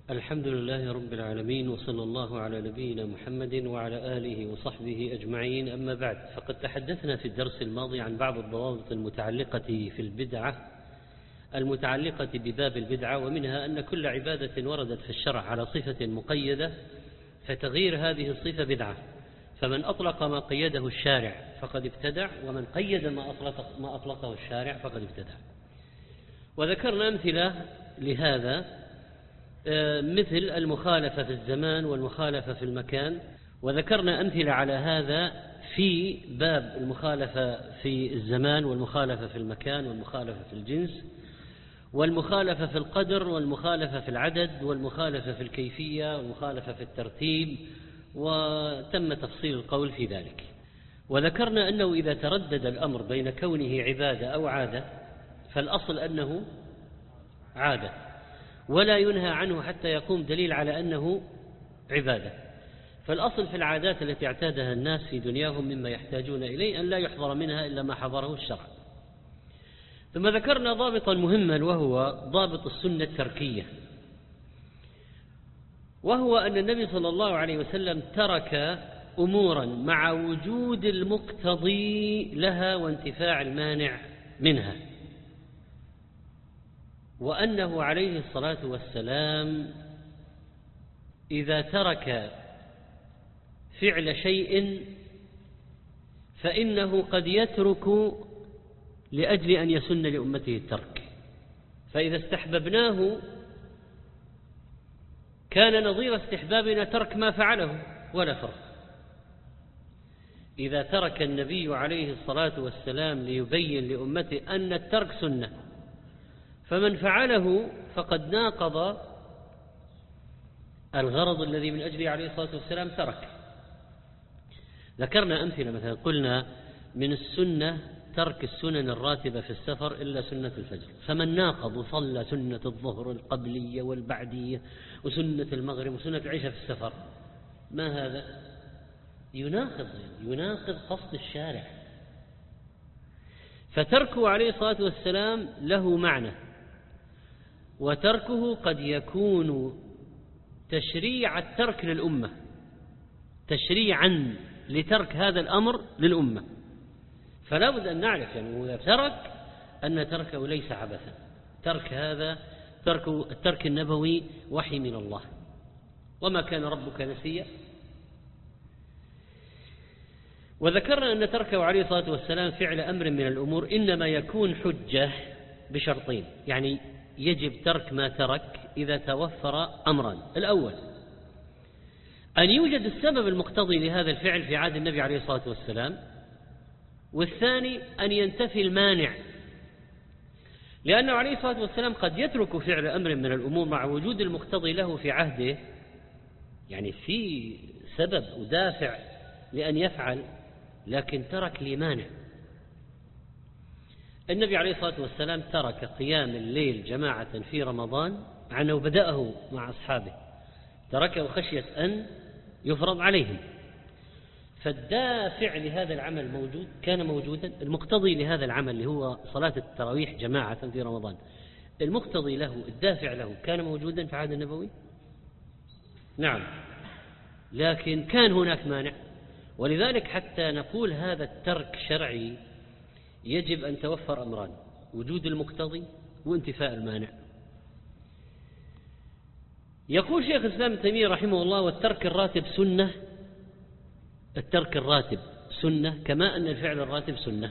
الحمد لله رب العالمين، وصلى الله على نبينا محمد وعلى آله وصحبه أجمعين. أما بعد، فقد تحدثنا في الدرس الماضي عن بعض الضوابط المتعلقة في البدعة، المتعلقة بباب البدعة، ومنها أن كل عبادة وردت في الشرع على صفة مقيدة فتغيير هذه الصفة بدعة، فمن أطلق ما قيده الشارع فقد ابتدع، ومن قيد ما أطلقه الشارع فقد ابتدع. وذكرنا أمثلة لهذا مثل المخالفة في الزمان والمخالفة في المكان، وذكرنا أمثلة على هذا في باب المخالفة في الزمان والمخالفة في المكان والمخالفة في الجنس والمخالفة في القدر والمخالفة في العدد والمخالفة في الكيفية والمخالفة في الترتيب، وتم تفصيل القول في ذلك. وذكرنا أنه إذا تردد الأمر بين كونه عبادة أو عادة فالأصل أنه عادة، ولا ينهى عنه حتى يقوم دليل على أنه عبادة. فالأصل في العادات التي اعتادها الناس في دنياهم مما يحتاجون إليه أن لا يحضر منها إلا ما حضره الشرع. ثم ذكرنا ضابطا مهما، وهو ضابط السنة التركية، وهو أن النبي صلى الله عليه وسلم ترك أمورا مع وجود المقتضي لها وانتفاع المانع منها، وأنه عليه الصلاة والسلام إذا ترك فعل شيء فإنه قد يترك لأجل أن يسن لأمته الترك، فإذا استحببناه كان نظير استحبابنا ترك ما فعله ولا فرق. إذا ترك النبي عليه الصلاة والسلام ليبين لأمته أن الترك سنة، فمن فعله فقد ناقض الغرض الذي من أجله عليه الصلاة والسلام ترك. ذكرنا أمثلة، مثلا قلنا من السنة ترك السنن الراتبة في السفر إلا سنة الفجر، فمن ناقض وصلى سنة الظهر القبلية والبعدية وسنة المغرب وسنة العشاء في السفر، ما هذا؟ يناقض قصد الشارع. فتركه عليه الصلاة والسلام له معنى، وتركه قد يكون تشريع الترك للأمة، تشريعا لترك هذا الأمر للأمة. فلا بد أن نعرف إذا ترك أن تركه ليس عبثا، ترك هذا الترك النبوي وحي من الله، وما كان ربك نسيا. وذكرنا أن تركه عليه الصلاة والسلام فعل أمر من الأمور إنما يكون حجة بشرطين، يعني يجب ترك ما ترك إذا توفر أمران: الأول أن يوجد السبب المقتضي لهذا الفعل في عهد النبي عليه الصلاة والسلام، والثاني أن ينتفي المانع، لأنه عليه الصلاة والسلام قد يترك فعل أمر من الأمور مع وجود المقتضي له في عهده، يعني في سبب ودافع لأن يفعل، لكن ترك لمانع. النبي عليه الصلاة والسلام ترك قيام الليل جماعة في رمضان مع أنه بدأه مع أصحابه، تركه خشية أن يفرض عليهم، فالدافع لهذا العمل موجود، كان موجودا. المقتضي لهذا العمل اللي هو صلاة التراويح جماعة في رمضان، المقتضي له الدافع له كان موجودا في عهد النبوي، نعم، لكن كان هناك مانع. ولذلك حتى نقول هذا الترك شرعي يجب أن توفر أمران: وجود المقتضي وانتفاء المانع. يقول شيخ الإسلام ابن تيمية رحمه الله: والترك الراتب سنة. الترك الراتب سنة كما أن الفعل الراتب سنة،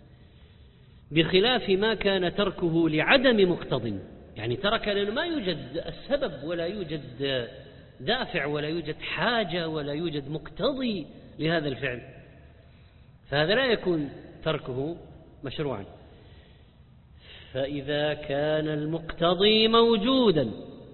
بخلاف ما كان تركه لعدم مقتض، يعني ترك لأنه ما يوجد السبب ولا يوجد دافع ولا يوجد حاجة ولا يوجد مقتضي لهذا الفعل، فهذا لا يكون تركه مشروعا. فإذا كان المقتضي موجودا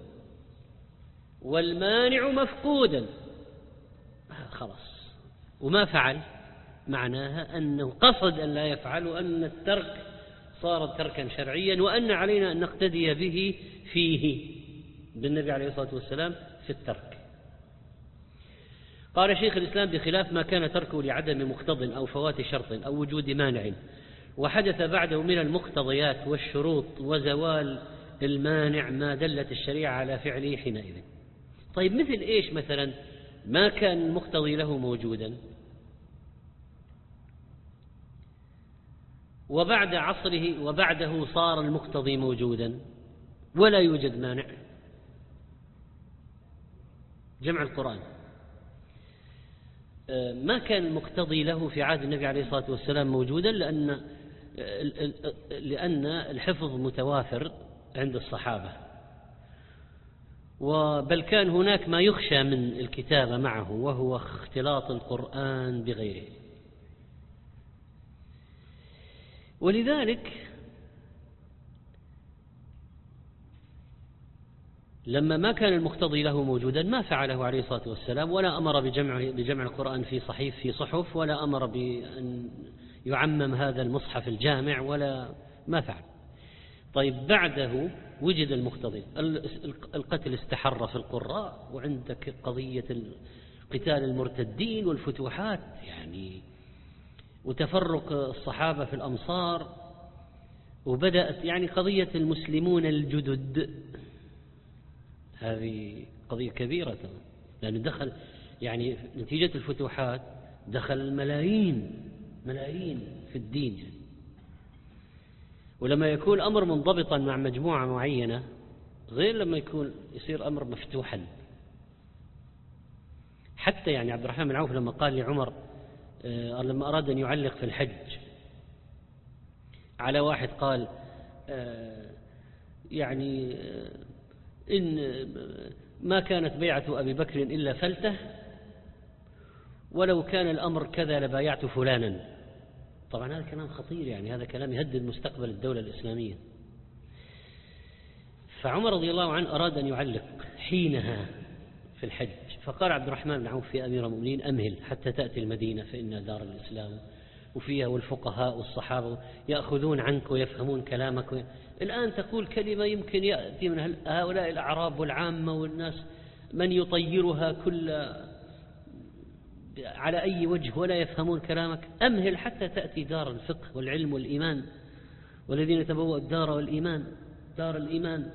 والمانع مفقودا خلاص، وما فعل، معناها أنه قصد أن لا يفعل، وأن الترك صار تركا شرعيا، وأن علينا أن نقتدي به فيه، بالنبي عليه الصلاة والسلام في الترك. قال شيخ الإسلام: بخلاف ما كان تركه لعدم مقتض أو فوات شرط أو وجود مانع، وحدث بعده من المقتضيات والشروط وزوال المانع ما دلت الشريعة على فعله حينئذ. طيب مثل إيش مثلا؟ ما كان المقتضي له موجودا وبعد عصره وبعده صار المقتضي موجودا ولا يوجد مانع. جمع القرآن ما كان المقتضي له في عهد النبي عليه الصلاة والسلام موجودا لأن الحفظ متوافر عند الصحابة، بل كان هناك ما يخشى من الكتابة معه وهو اختلاط القرآن بغيره. ولذلك لما ما كان المقتضي له موجودا ما فعله عليه الصلاة والسلام، ولا أمر بجمع القرآن في صحف، ولا أمر بأن يعمم هذا المصحف الجامع، ولا ما فعل. طيب بعده وجد المقتضي، القتل استحر في القراء، وعندك قضية قتال المرتدين والفتوحات يعني، وتفرق الصحابة في الأمصار، وبدأت يعني قضية المسلمون الجدد، هذه قضية كبيرة لأنه دخل يعني نتيجة الفتوحات دخل الملايين في الدين يعني. ولما يكون أمر منضبطا مع مجموعة معينة غير لما يصير أمر مفتوحا. حتى يعني عبد الرحمن بن عوف لما قال لعمر لما أراد أن يعلق في الحج على واحد قال يعني إن ما كانت بيعة أبي بكر إلا فلته، ولو كان الأمر كذا لبايعت فلانا. طبعا هذا كلام خطير، يعني هذا كلام يهدد مستقبل الدولة الإسلامية. فعمر رضي الله عنه أراد أن يعلق حينها في الحج، فقال عبد الرحمن بن عوف في أمير المؤمنين أمهل حتى تأتي المدينة فإنها دار الإسلام، وفيها والفقهاء والصحابة يأخذون عنك ويفهمون كلامك. الآن تقول كلمة يمكن يأتي من هؤلاء الأعراب والعامة والناس من يطيرها كل على أي وجه ولا يفهمون كلامك. أمهل حتى تأتي دار الفقه والعلم والإيمان، والذين تبوأوا الدار والإيمان دار الإيمان.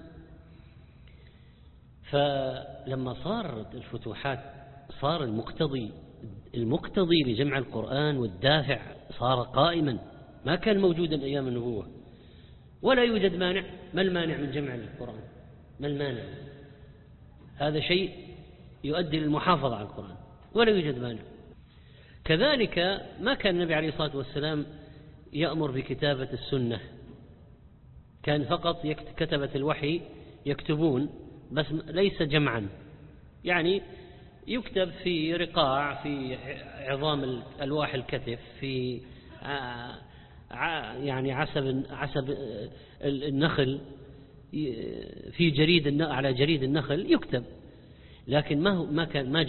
فلما صارت الفتوحات صار المقتضي لجمع القرآن والدافع صار قائما، ما كان موجودا أيام النبوة، ولا يوجد مانع. ما المانع من جمع القرآن؟ ما المانع؟ هذا شيء يؤدي للمحافظة على القرآن، ولا يوجد مانع. كذلك ما كان النبي عليه الصلاة والسلام يأمر بكتابة السنة، كان فقط كتبة الوحي يكتبون بس ليس جمعا، يعني يكتب في رقاع، في عظام ألواح الكتف، في يعني عسب النخل، في على جريد النخل يكتب، لكن ما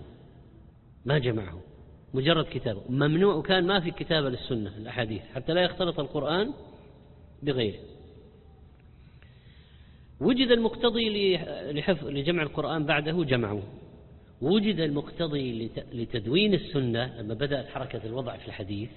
جمعه مجرد كتابه ممنوع. وكان ما في كتابة للسنة الأحاديث حتى لا يختلط القرآن بغيره. وجد المقتضي لجمع القرآن بعده جمعه، وجد المقتضي لتدوين السنة لما بدأت حركة الوضع في الحديث،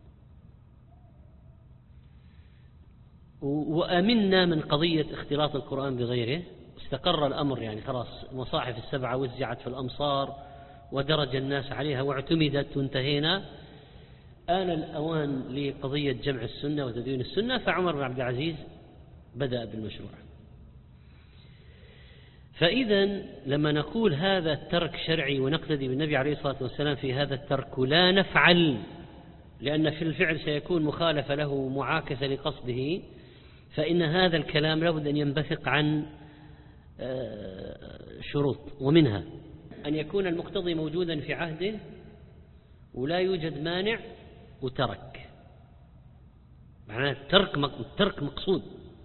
وأمنا من قضية اختلاط القرآن بغيره، استقر الأمر يعني خلاص المصاحف السبعة وزعت في الأمصار ودرج الناس عليها واعتمدت وانتهينا. آن الأوان لقضية جمع السنة وتدوين السنة، فعمر بن عبد العزيز بدأ بالمشروع. فإذا لما نقول هذا الترك شرعي ونقتدي بالنبي عليه الصلاة والسلام في هذا الترك ولا نفعل، لأن في الفعل سيكون مخالفة له معاكسة لقصده، فإن هذا الكلام لابد أن ينبثق عن شروط، ومنها أن يكون المقتضي موجودا في عهده ولا يوجد مانع وترك، معناه الترك مقصود.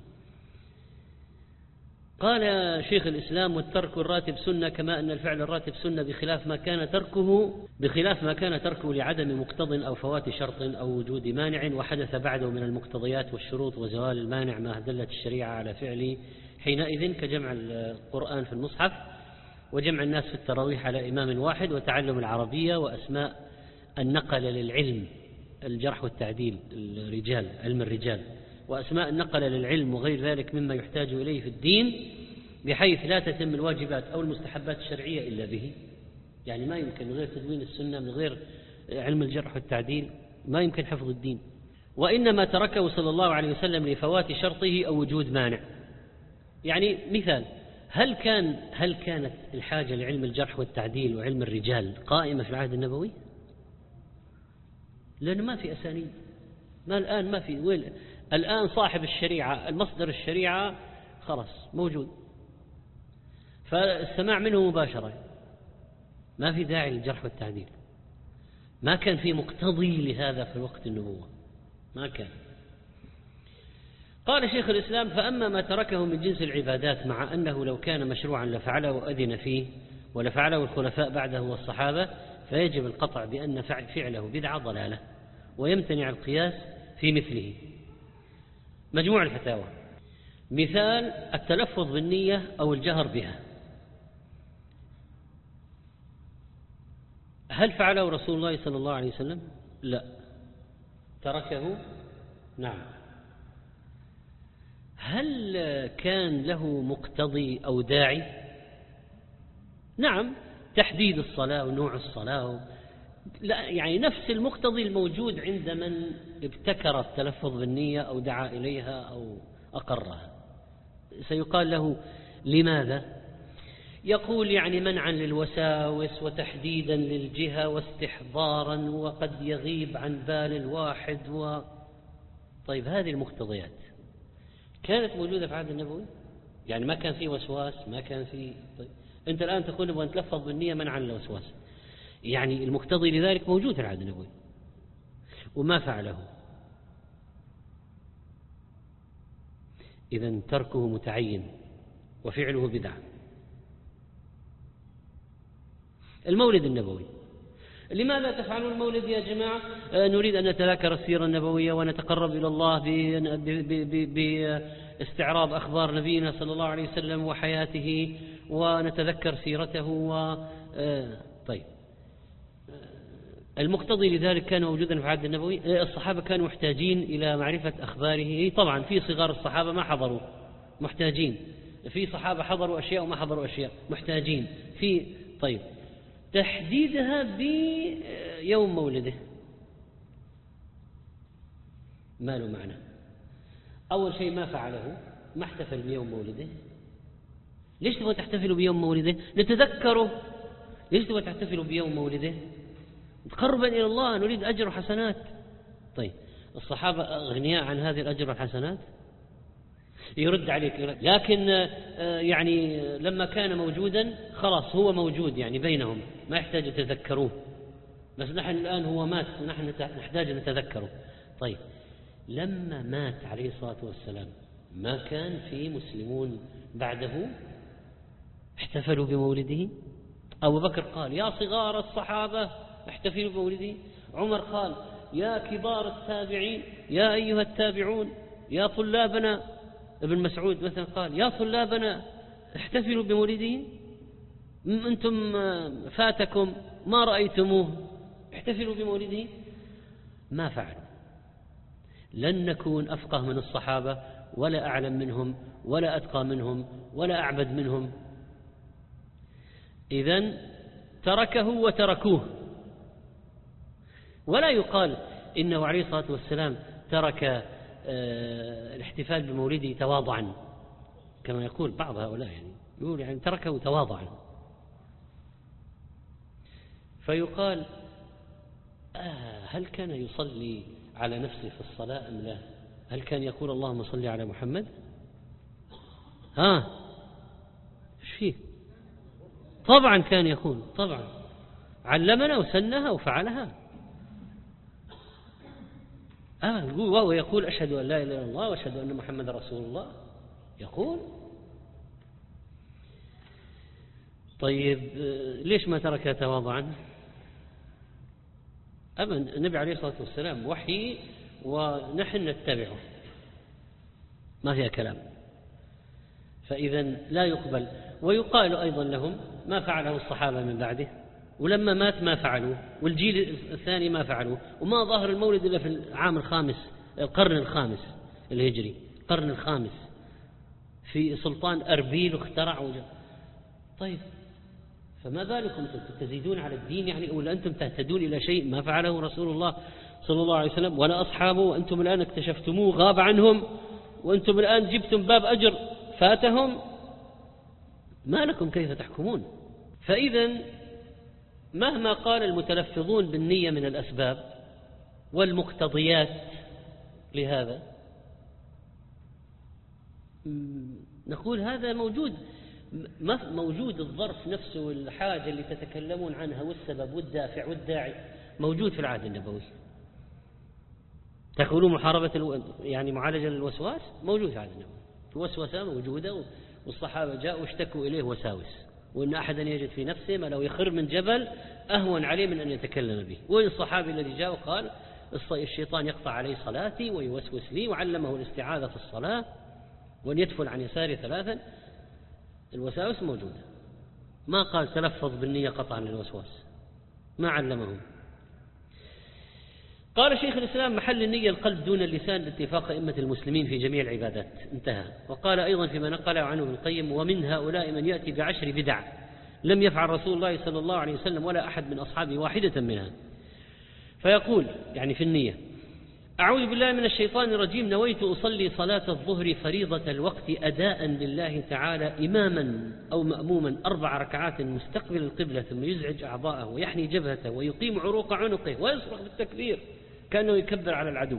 قال شيخ الإسلام: والترك الراتب سنة، كما أن الفعل الراتب سنة بخلاف ما كان تركه لعدم مقتض أو فوات شرط أو وجود مانع وحدث بعده من المقتضيات والشروط وزوال المانع ما دلت الشريعة على فعله حينئذ، كجمع القرآن في المصحف، وجمع الناس في التراويح على إمام واحد، وتعلم العربية، وأسماء النقل للعلم، الجرح والتعديل، علم الرجال، وأسماء النقل للعلم وغير ذلك مما يحتاج إليه في الدين، بحيث لا تتم الواجبات أو المستحبات الشرعية إلا به. يعني ما يمكن من غير تدوين السنة، من غير علم الجرح والتعديل، ما يمكن حفظ الدين. وإنما تركه صلى الله عليه وسلم لفوات شرطه أو وجود مانع. يعني مثال، هل كانت الحاجة لعلم الجرح والتعديل وعلم الرجال قائمة في العهد النبوي؟ لأنه ما في أسانيد، ما في الآن صاحب الشريعة، المصدر الشريعة خلاص موجود، فالسماع منه مباشرة، ما في داعي للجرح والتعديل. ما كان في مقتضي لهذا في وقت النبوة، ما كان. قال شيخ الإسلام: فأما ما تركه من جنس العبادات، مع أنه لو كان مشروعا لفعله وأذن فيه ولفعله الخلفاء بعده والصحابة، فيجب القطع بأن فعله بدعة ضلالة، ويمتنع القياس في مثله. مجموع الفتاوى. مثال: التلفظ بالنية أو الجهر بها، هل فعله رسول الله صلى الله عليه وسلم؟ لا، تركه. نعم. هل كان له مقتضي أو داعي؟ نعم، تحديد الصلاة ونوع الصلاة، لا يعني نفس المقتضي الموجود عند من ابتكر التلفظ بالنية أو دعا إليها أو أقرها. سيقال له: لماذا؟ يقول: يعني منعا للوساوس وتحديدا للجهة واستحضارا، وقد يغيب عن بال الواحد طيب، هذه المقتضيات كانت موجودة في عهد النبوي؟ يعني ما كان فيه وسواس، ما كان فيه. طيب، أنت الآن تقول نبغى نتلفظ بالنية منعا للوسواس، يعني المقتضي لذلك موجود في العهد النبوي وما فعله، إذن تركه متعين وفعله بدعة. المولد النبوي، لماذا تفعلون المولد يا جماعة؟ نريد أن نتذاكر السيرة النبوية ونتقرب إلى الله باستعراض أخبار نبينا صلى الله عليه وسلم وحياته، ونتذكر سيرته طيب، المقتضي لذلك كان موجودا في عهد النبوي. الصحابة كانوا محتاجين إلى معرفة أخباره. طبعا في صغار الصحابة ما حضروا، محتاجين. في صحابة حضروا أشياء وما حضروا أشياء، محتاجين. طيب، تحديدها بيوم مولده ما له معنى. أول شيء ما فعله، ما احتفل بيوم مولده. ليش تبغى تحتفلوا بيوم مولده؟ نتذكره. ليش تبغى تحتفلوا بيوم مولده؟ تقربا إلى الله، نريد أجر وحسنات. طيب، الصحابة أغنياء عن هذه الأجر والحسنات؟ يرد عليك، لكن يعني لما كان موجودا خلاص هو موجود يعني بينهم، ما يحتاج يتذكروه. بس نحن الآن هو مات ونحن نحتاج نتذكره. طيب، لما مات عليه الصلاة والسلام ما كان في مسلمون بعده احتفلوا بمولده؟ أبو بكر قال: يا صغار الصحابة احتفلوا بمولده. عمر قال: يا كبار التابعين، يا أيها التابعون، يا طلابنا. ابن مسعود مثلا قال: يا طلابنا احتفلوا بمولده، أنتم فاتكم ما رأيتموه، احتفلوا بمولده. ما فعلوا. لن نكون أفقه من الصحابة ولا أعلم منهم ولا أتقى منهم ولا أعبد منهم. إذن تركه وتركوه. ولا يقال إنه عليه الصلاة والسلام ترك الاحتفال بمولده تواضعا، كما يقول بعض هؤلاء، يعني يقول يعني تركه تواضعا. فيقال: هل كان يصلي على نفسه في الصلاة أم لا؟ هل كان يقول اللهم صل على محمد؟ ايش فيه؟ طبعا كان يقول، طبعا علمنا وسنها وفعلها. وهو يقول: أشهد أن لا إله إلا الله وأشهد أن محمد رسول الله. يقول. طيب، ليش ما تركها تواضعا؟ أبدا، النبي عليه الصلاة والسلام وحي ونحن نتبعه، ما فيها كلام. فإذا لا يقبل. ويقال أيضا لهم: ما فعله الصحابة من بعده، ولما مات ما فعلوه، والجيل الثاني ما فعلوه، وما ظهر المولد إلا في العام الخامس، القرن الخامس. الهجري، القرن الخامس، في سلطان أربيل واخترع طيب فما بالكم تزيدون على الدين يعني، ولا أنتم تهتدون إلى شيء ما فعله رسول الله صلى الله عليه وسلم ولا أصحابه، وأنتم الآن اكتشفتموه غاب عنهم، وأنتم الآن جبتم باب أجر فاتهم، ما لكم كيف تحكمون؟ فإذا مهما قال المتلفظون بالنية من الأسباب والمقتضيات لهذا، نقول هذا موجود الظرف نفسه والحاجة اللي تتكلمون عنها والسبب والدافع والداعي موجود في العهد النبوي. تقولون محاربة يعني معالجة للوسواس موجود في العهد النبوي، الوسوسة موجودة، والصحابة جاءوا واشتكوا إليه وساوس، وإن أحدا يجد في نفسه ما لو يخر من جبل أهون عليه من أن يتكلم به. وين الصحابي الذي جاء وقال الشيطان يقطع علي صلاتي ويوسوس لي، وعلمه الاستعاذة في الصلاة وأن يدفل عن يساره 3، الوساوس موجودة، ما قال تلفظ بالنية قطعا للوسواس، ما علمهم. قال شيخ الإسلام محل النية القلب دون اللسان باتفاق أئمة المسلمين في جميع العبادات، انتهى. وقال أيضا فيما نقل عنه ابن القيم ومن هؤلاء من يأتي ب10 بدع لم يفعل رسول الله صلى الله عليه وسلم ولا أحد من أصحابه واحدة منها، فيقول يعني في النية أعوذ بالله من الشيطان الرجيم، نويت أصلي صلاة الظهر فريضة الوقت أداء لله تعالى إماما أو مأموما 4 ركعات مستقبل القبلة، ثم يزعج أعضاءه ويحني جبهته ويقيم عروق عنقه ويصرخ بالتكبير كأنه يكبر على العدو.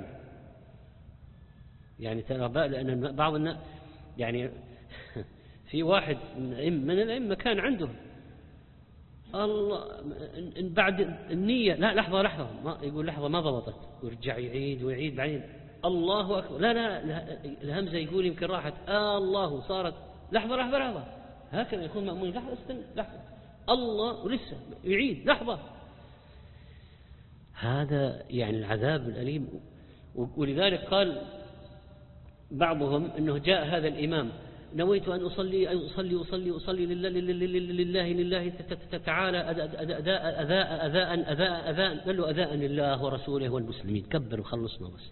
يعني ترى لأن بعض الناس يعني في واحد من الأئمة كان عنده الله بعد النية لا لحظة ما يقول لحظة ما ضبطت، ويرجع يعيد ويعيد، بعدين الله أكبر لا الهمزة يقول يمكن راحت الله صارت لحظة هكذا يكون مأمون، لحظة استنى لحظة الله ولسه يعيد لحظة، هذا يعني العذاب الأليم. ولذلك قال بعضهم أنه جاء هذا الإمام نويت أن أصلي لله تعالى أذاء قال له أذاء لله ورسوله والمسلمين، كبر وخلصنا بس.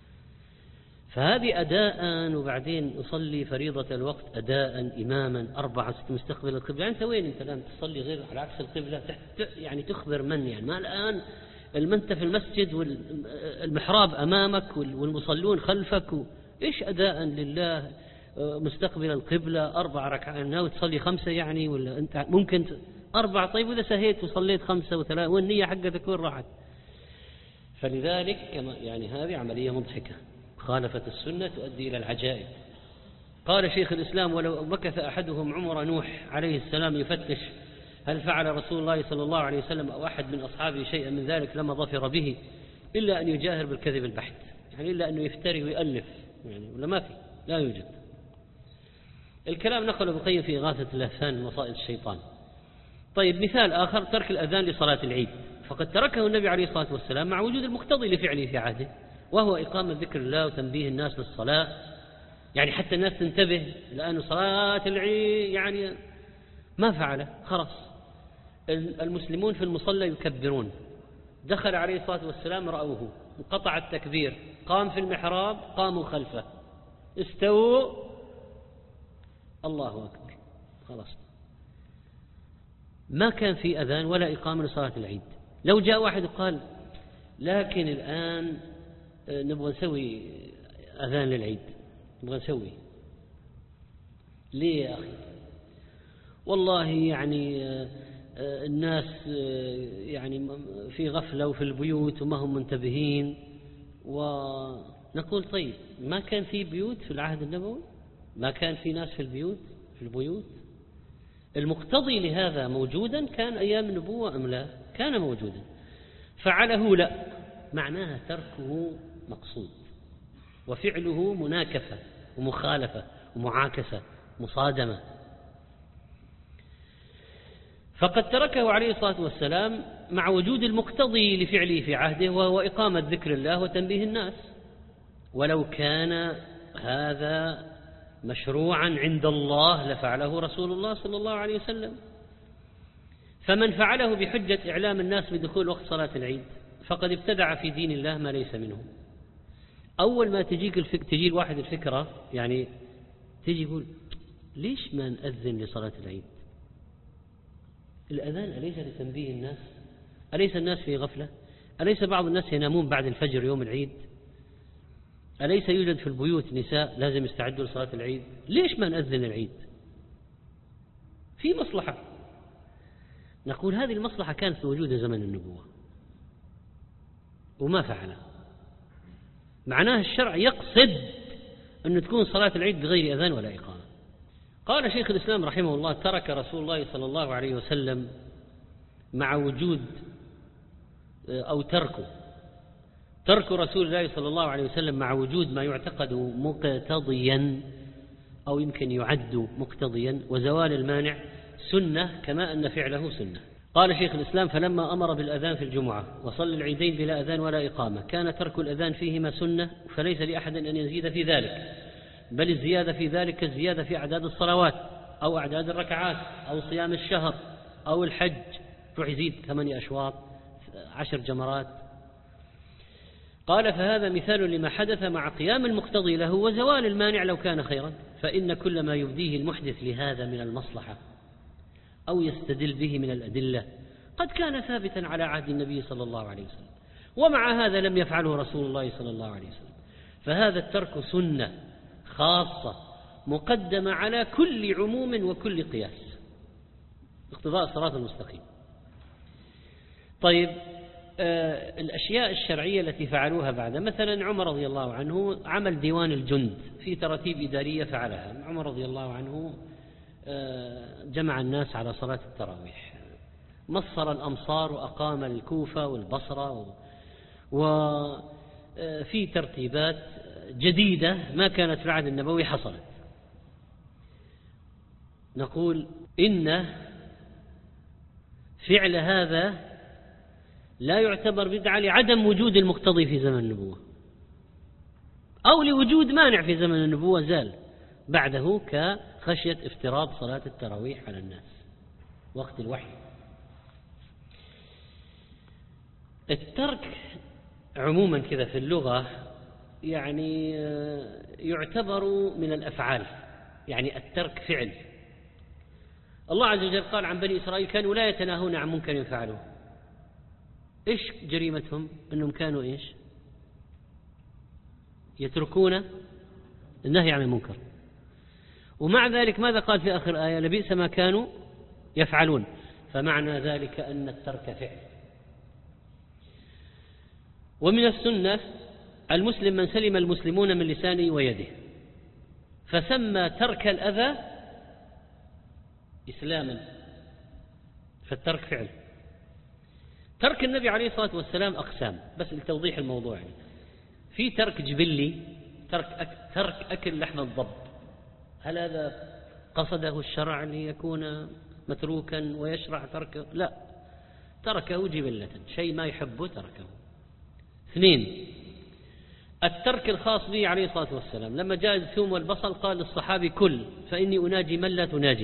فهذه أداء، وبعدين أصلي فريضة الوقت أداء إماما 4 مستقبل القبلة. أنت وين أنت الآن تصلي غير على عكس القبلة؟ يعني تخبر من يعني ما الآن المنت في المسجد والمحراب أمامك والمصلون خلفك، إيش أداء لله مستقبل القبلة 4 ركعات ناوي تصلي 5 يعني، ولا أنت ممكن 4؟ طيب وإذا سهيت وصليت 5 و3 والنية حقتك وين راحت؟ فلذلك يعني هذه عملية مضحكة، خالفت السنة تؤدي إلى العجائب. قال شيخ الإسلام ولو مكث أحدهم عمر نوح عليه السلام يفتش هل فعل رسول الله صلى الله عليه وسلم أو أحد من أصحابه شيئا من ذلك لما ظفر به إلا أن يجاهر بالكذب البحت، يعني إلا أنه يفتري ويألف يعني، ولا ما في لا يوجد. الكلام نقل ابن القيم في إغاثة اللهفان من مصائد الشيطان. طيب مثال آخر ترك الأذان لصلاة العيد، فقد تركه النبي عليه الصلاة والسلام مع وجود المقتضي لفعله في عهده، وهو إقامة ذكر الله وتنبيه الناس للصلاة، يعني حتى الناس تنتبه لأن صلاة العيد يعني ما فعله خلاص. المسلمون في المصلى يكبرون، دخل عليه الصلاة والسلام رأوه انقطع التكبير، قام في المحراب قاموا خلفه، استووا الله أكبر، خلاص ما كان في أذان ولا إقامة لصلاة العيد. لو جاء واحد وقال لكن الآن نبغى نسوي أذان للعيد، نبغى نسوي ليه يا أخي؟ والله يعني الناس يعني في غفلة وفي البيوت وما هم منتبهين. ونقول طيب ما كان في بيوت في العهد النبوي؟ ما كان في ناس في البيوت؟ المقتضي لهذا موجودا كان أيام النبوة أم لا؟ كان موجودا، فعله لا، معناها تركه مقصود، وفعله مناكفة ومخالفة ومعاكسة مصادمة. فقد تركه عليه الصلاة والسلام مع وجود المقتضي لفعله في عهده، وهو إقامة ذكر الله وتنبيه الناس، ولو كان هذا مشروعا عند الله لفعله رسول الله صلى الله عليه وسلم. فمن فعله بحجة إعلام الناس بدخول وقت صلاة العيد فقد ابتدع في دين الله ما ليس منه. أول ما تجي الواحد الفكرة يعني تيجي يقول ليش ما نأذن لصلاة العيد؟ الأذان أليس لتنبيه الناس؟ أليس الناس في غفلة؟ أليس بعض الناس ينامون بعد الفجر يوم العيد؟ أليس يوجد في البيوت نساء لازم يستعدوا لصلاة العيد؟ ليش ما نأذن العيد؟ في مصلحة. نقول هذه المصلحة كانت موجودة زمن النبوة وما فعلها. معناه الشرع يقصد أن تكون صلاة العيد بغير أذان ولا إقامة. قال شيخ الإسلام رحمه الله: ترك رسول الله صلى الله عليه وسلم مع وجود أو ترك رسول الله صلى الله عليه وسلم مع وجود ما يعتقد مقتضيا أو يمكن يعد مقتضيا وزوال المانع سنة كما أن فعله سنة. قال شيخ الإسلام: فلما أمر بالأذان في الجمعة وصلى العيدين بلا أذان ولا إقامة كان ترك الأذان فيهما سنة، فليس لأحد أن يزيد في ذلك، بل الزيادة في ذلك كالزيادة في أعداد الصلوات أو أعداد الركعات أو صيام الشهر أو الحج، روح يزيد 8 أشواط 10 جمرات. قال: فهذا مثال لما حدث مع قيام المقتضي له وزوال المانع لو كان خيرا، فإن كل ما يبديه المحدث لهذا من المصلحة أو يستدل به من الأدلة قد كان ثابتا على عهد النبي صلى الله عليه وسلم، ومع هذا لم يفعله رسول الله صلى الله عليه وسلم، فهذا الترك سنة خاصة مقدمة على كل عموم وكل قياس، اقتضاء الصراط المستقيم. طيب، الأشياء الشرعية التي فعلوها بعد، مثلا عمر رضي الله عنه عمل ديوان الجند في تراتيب إدارية فعلها. عمر رضي الله عنه جمع الناس على صلاة التراويح، مصر الأمصار وأقام الكوفة والبصرة، وفي ترتيبات جديدة ما كانت في العهد النبوي حصلت. نقول إن فعل هذا لا يعتبر بدعة لعدم وجود المقتضي في زمن النبوة، أو لوجود مانع في زمن النبوة زال بعده، كخشية افتراض صلاة التراويح على الناس وقت الوحي. الترك عموما كذا في اللغة يعني يعتبر من الأفعال، يعني الترك فعل. الله عز وجل قال عن بني إسرائيل: كانوا لا يتناهون عن منكر يفعلوه. إيش جريمتهم؟ أنهم كانوا إيش؟ يتركون النهي عن المنكر. ومع ذلك ماذا قال في آخر آية؟ لبئس ما كانوا يفعلون. فمعنى ذلك أن الترك فعل. ومن السنة: المسلم من سلم المسلمون من لسانه ويده، فسمى ترك الأذى إسلاما، فالترك فعل. ترك النبي عليه الصلاة والسلام أقسام، بس لتوضيح الموضوع يعني. في ترك جبلي، ترك أكل لحم الضب، هل هذا قصده الشرع أن يكون متروكا ويشرع تركه؟ لا، تركه جبلة، شيء ما يحبه تركه. 2، الترك الخاص به عليه الصلاة والسلام، لما جاء الثوم والبصل قال للصحابي: كل فإني أناجي من لا تناجي،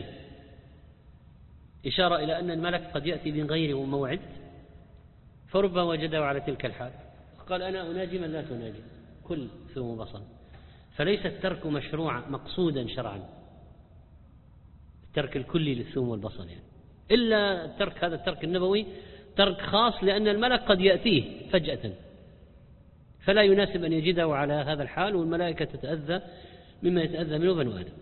إشارة إلى أن الملك قد يأتي من غير موعد فربما وجده على تلك الحال، قال: أنا أناجي من لا تناجي، كل ثوم وبصل. فليس الترك مشروعا مقصودا شرعا، الترك الكلي للثوم والبصل يعني، إلا الترك هذا الترك النبوي ترك خاص، لأن الملك قد يأتيه فجأة، فلا يناسب أن يجده على هذا الحال، والملائكة تتأذى مما يتأذى منه بنو آدم.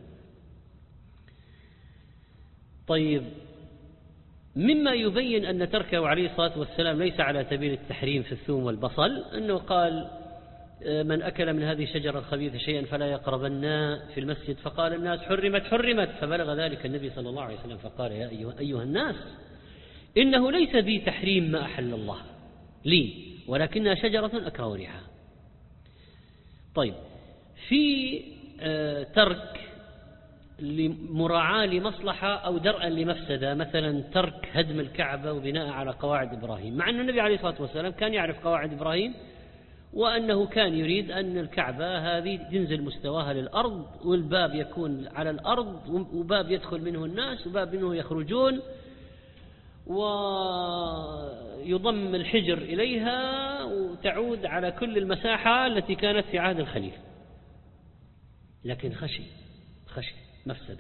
طيب، مما يبين أن تركه عليه الصلاة والسلام ليس على سبيل التحريم في الثوم والبصل، أنه قال: من أكل من هذه الشجرة الخبيثة شيئا فلا يقربن في المسجد، فقال الناس: حرمت، فبلغ ذلك النبي صلى الله عليه وسلم فقال: يا أيها الناس، إنه ليس بي تحريم ما أحل الله لي، ولكنها شجرة أكره ريحها. طيب، في ترك لمراعاة لمصلحة أو درءا لمفسدة، مثلا ترك هدم الكعبة وبناء على قواعد إبراهيم، مع أن النبي عليه الصلاة والسلام كان يعرف قواعد إبراهيم، وأنه كان يريد أن الكعبة هذه تنزل مستواها للأرض، والباب يكون على الأرض، وباب يدخل منه الناس وباب منه يخرجون، ويضم الحجر إليها وتعود على كل المساحة التي كانت في عهد الخليفة، لكن خشي مفسدة.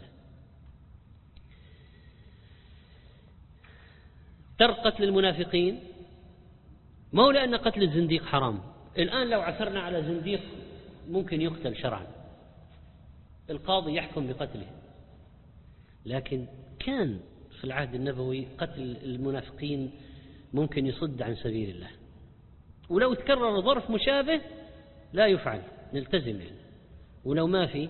ترك قتل المنافقين، ما هو لأن قتل الزنديق حرام. الآن لو عثرنا على زنديق ممكن يقتل شرعا، القاضي يحكم بقتله، لكن كان في العهد النبوي قتل المنافقين ممكن يصد عن سبيل الله، ولو تكرر ظرف مشابه لا يفعل، نلتزم يعني. ولو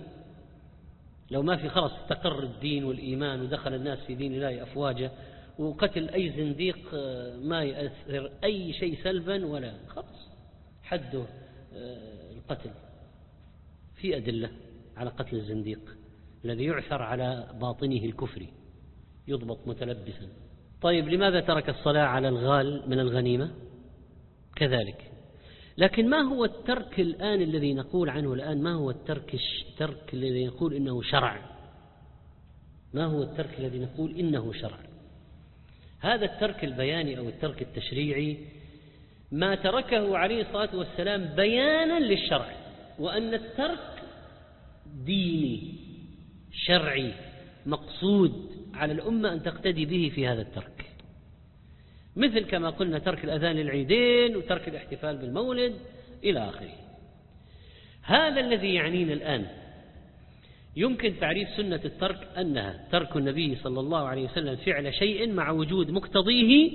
ما في خلاص استقر الدين والإيمان ودخل الناس في دين الله أفواجا، وقتل أي زنديق ما يأثر أي شيء سلبا ولا، خلاص حده القتل. في أدلة على قتل الزنديق الذي يعثر على باطنه الكفري، يضبط متلبسا. طيب لماذا ترك الصلاة على الغال من الغنيمة؟ كذلك. لكن ما هو الترك الآن الذي نقول عنه الآن؟ ما هو الترك الذي نقول إنه شرع؟ ما هو الترك الذي نقول إنه شرع؟ هذا الترك البياني أو الترك التشريعي ما تركه عليه الصلاة والسلام بيانا للشرع، وأن الترك ديني شرعي مقصود على الأمة أن تقتدي به في هذا الترك، مثل كما قلنا ترك الأذان للعيدين وترك الاحتفال بالمولد إلى آخره. هذا الذي يعنينا الآن. يمكن تعريف سنة الترك أنها ترك النبي صلى الله عليه وسلم فعل شيء مع وجود مقتضيه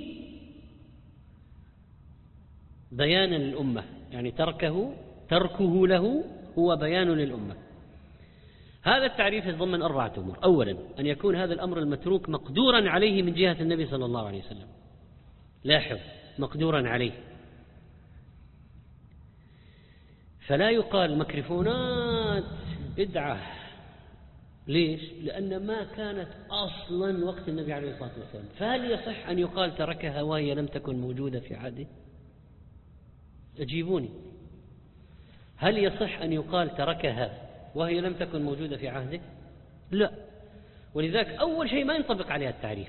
بيانا للأمة، يعني تركه له هو بيان للأمة. هذا التعريف يتضمن 4 أمور. أولا، أن يكون هذا الأمر المتروك مقدورا عليه من جهة النبي صلى الله عليه وسلم. لاحظ، مقدورا عليه، فلا يقال مكرفونات بدعة. ليش؟ لأن ما كانت أصلا وقت النبي عليه الصلاة والسلام. فهل يصح أن يقال تركها وهي لم تكن موجودة في عهده؟ أجيبوني، هل يصح أن يقال تركها وهي لم تكن موجودة في عهده؟ لا. ولذلك أول شيء ما ينطبق عليها التعريف.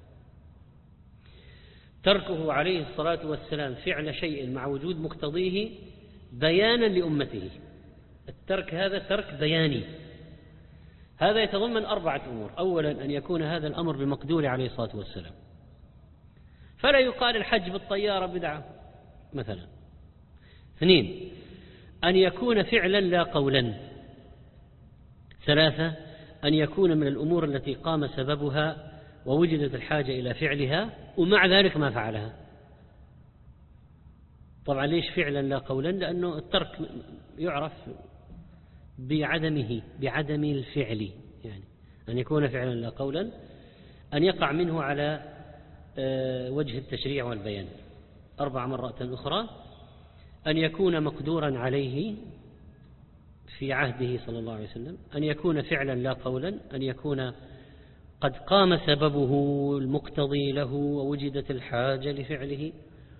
تركه عليه الصلاة والسلام فعل شيء مع وجود مقتضيه بيانا لأمته. الترك هذا ترك بياني. هذا يتضمن 4 أمور. أولا، أن يكون هذا الأمر بمقدور عليه الصلاة والسلام، فلا يقال الحج بالطيارة بدعة مثلا. 2، أن يكون فعلا لا قولا. 3، أن يكون من الأمور التي قام سببها ووجدت الحاجة إلى فعلها ومع ذلك ما فعلها. طبعا ليش فعلا لا قولا؟ لأنه الترك يعرف بعدم الفعل، يعني أن يكون فعلا لا قولا، أن يقع منه على وجه التشريع والبيان. 4 مرات أخرى، أن يكون مقدورا عليه في عهده صلى الله عليه وسلم، أن يكون فعلا لا قولا، أن يكون قد قام سببه المقتضي له ووجدت الحاجة لفعله،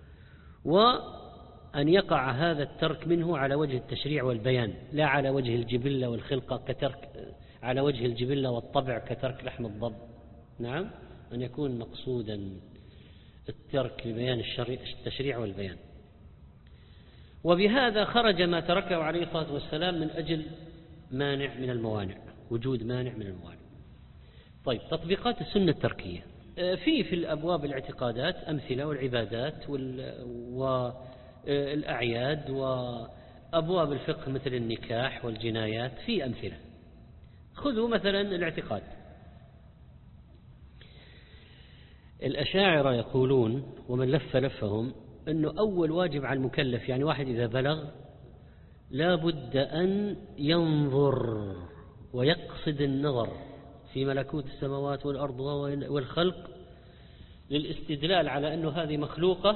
وأن يقع هذا الترك منه على وجه التشريع والبيان، لا على وجه الجبلة والخلقة كترك على وجه الجبلة والطبع كترك لحم الضب. نعم، أن يكون مقصودا الترك لبيان التشريع والبيان. وبهذا خرج ما تركه عليه الصلاة والسلام من أجل مانع من الموانع، وجود مانع من الموانع. طيب، تطبيقات السنة التركية. في الأبواب الاعتقادات أمثلة، والعبادات والأعياد، وأبواب الفقه مثل النكاح والجنايات في أمثلة. خذوا مثلا الاعتقاد. الأشاعرة يقولون، ومن لف لفهم، أنه أول واجب على المكلف، يعني واحد إذا بلغ لا بد أن ينظر ويقصد النظر في ملكوت السماوات والأرض والخلق، للاستدلال على أنه هذه مخلوقة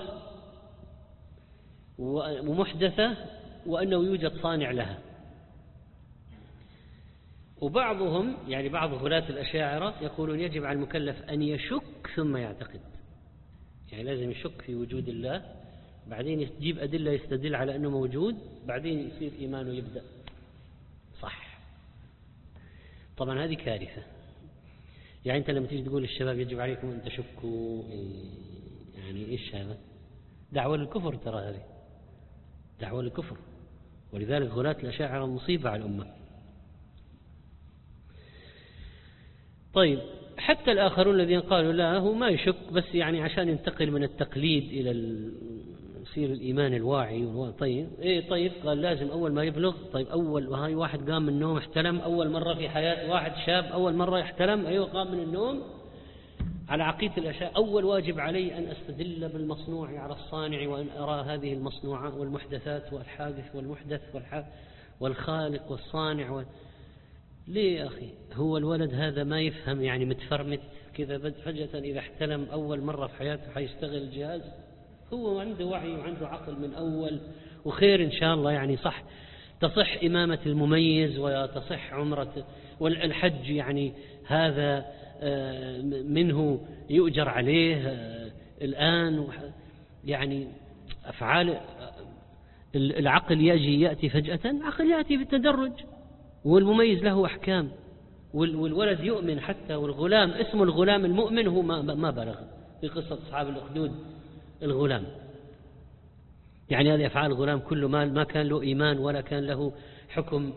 ومحدثة وأنه يوجد صانع لها. وبعضهم، يعني بعض غلاة الأشاعرة، يقولون يجب على المكلف أن يشك ثم يعتقد، يعني لازم يشك في وجود الله، بعدين يجيب أدلة يستدل على أنه موجود، بعدين يصير إيمانه يبدأ صح. طبعا هذه كارثة. يعني أنت لما تيجي تقول للشباب يجب عليكم أن تشكوا، يعني إيش هذا؟ دعوة للكفر، ترى هذه دعوة للكفر، ولذلك غلاة الأشاعرة مصيبة على الأمة. طيب حتى الآخرون الذين قالوا لا هو ما يشك، بس يعني عشان ينتقل من التقليد إلى يصير الإيمان الواعي. طيب طيب قال لازم أول ما يبلغ. طيب أول، وهاي واحد قام من النوم احتلم أول مرة في حياته، واحد شاب أول مرة يحتلم، أيوه قام من النوم على عقيدة الأشياء، أول واجب علي أن أستدل بالمصنوع على الصانع، وأن أرى هذه المصنوعات والمحدثات والحادث والمحدث والخالق والصانع ليه يا أخي؟ هو الولد هذا ما يفهم يعني متفرمت كذا فجأة إذا احتلم أول مرة في حياته حيشتغل الجهاز؟ هو عنده وعي وعنده عقل من أول، وخير إن شاء الله يعني صح تصح إمامة المميز وتصح عمرة والحج، يعني هذا منه يؤجر عليه الآن، يعني أفعال العقل يأتي فجأة، عقل يأتي بالتدرج، والمميز له أحكام، والولد يؤمن حتى، والغلام اسمه الغلام المؤمن هو ما بلغ في قصة أصحاب الأخدود الغلام، يعني هذه أفعال الغلام كله ما كان له إيمان ولا كان له حكم،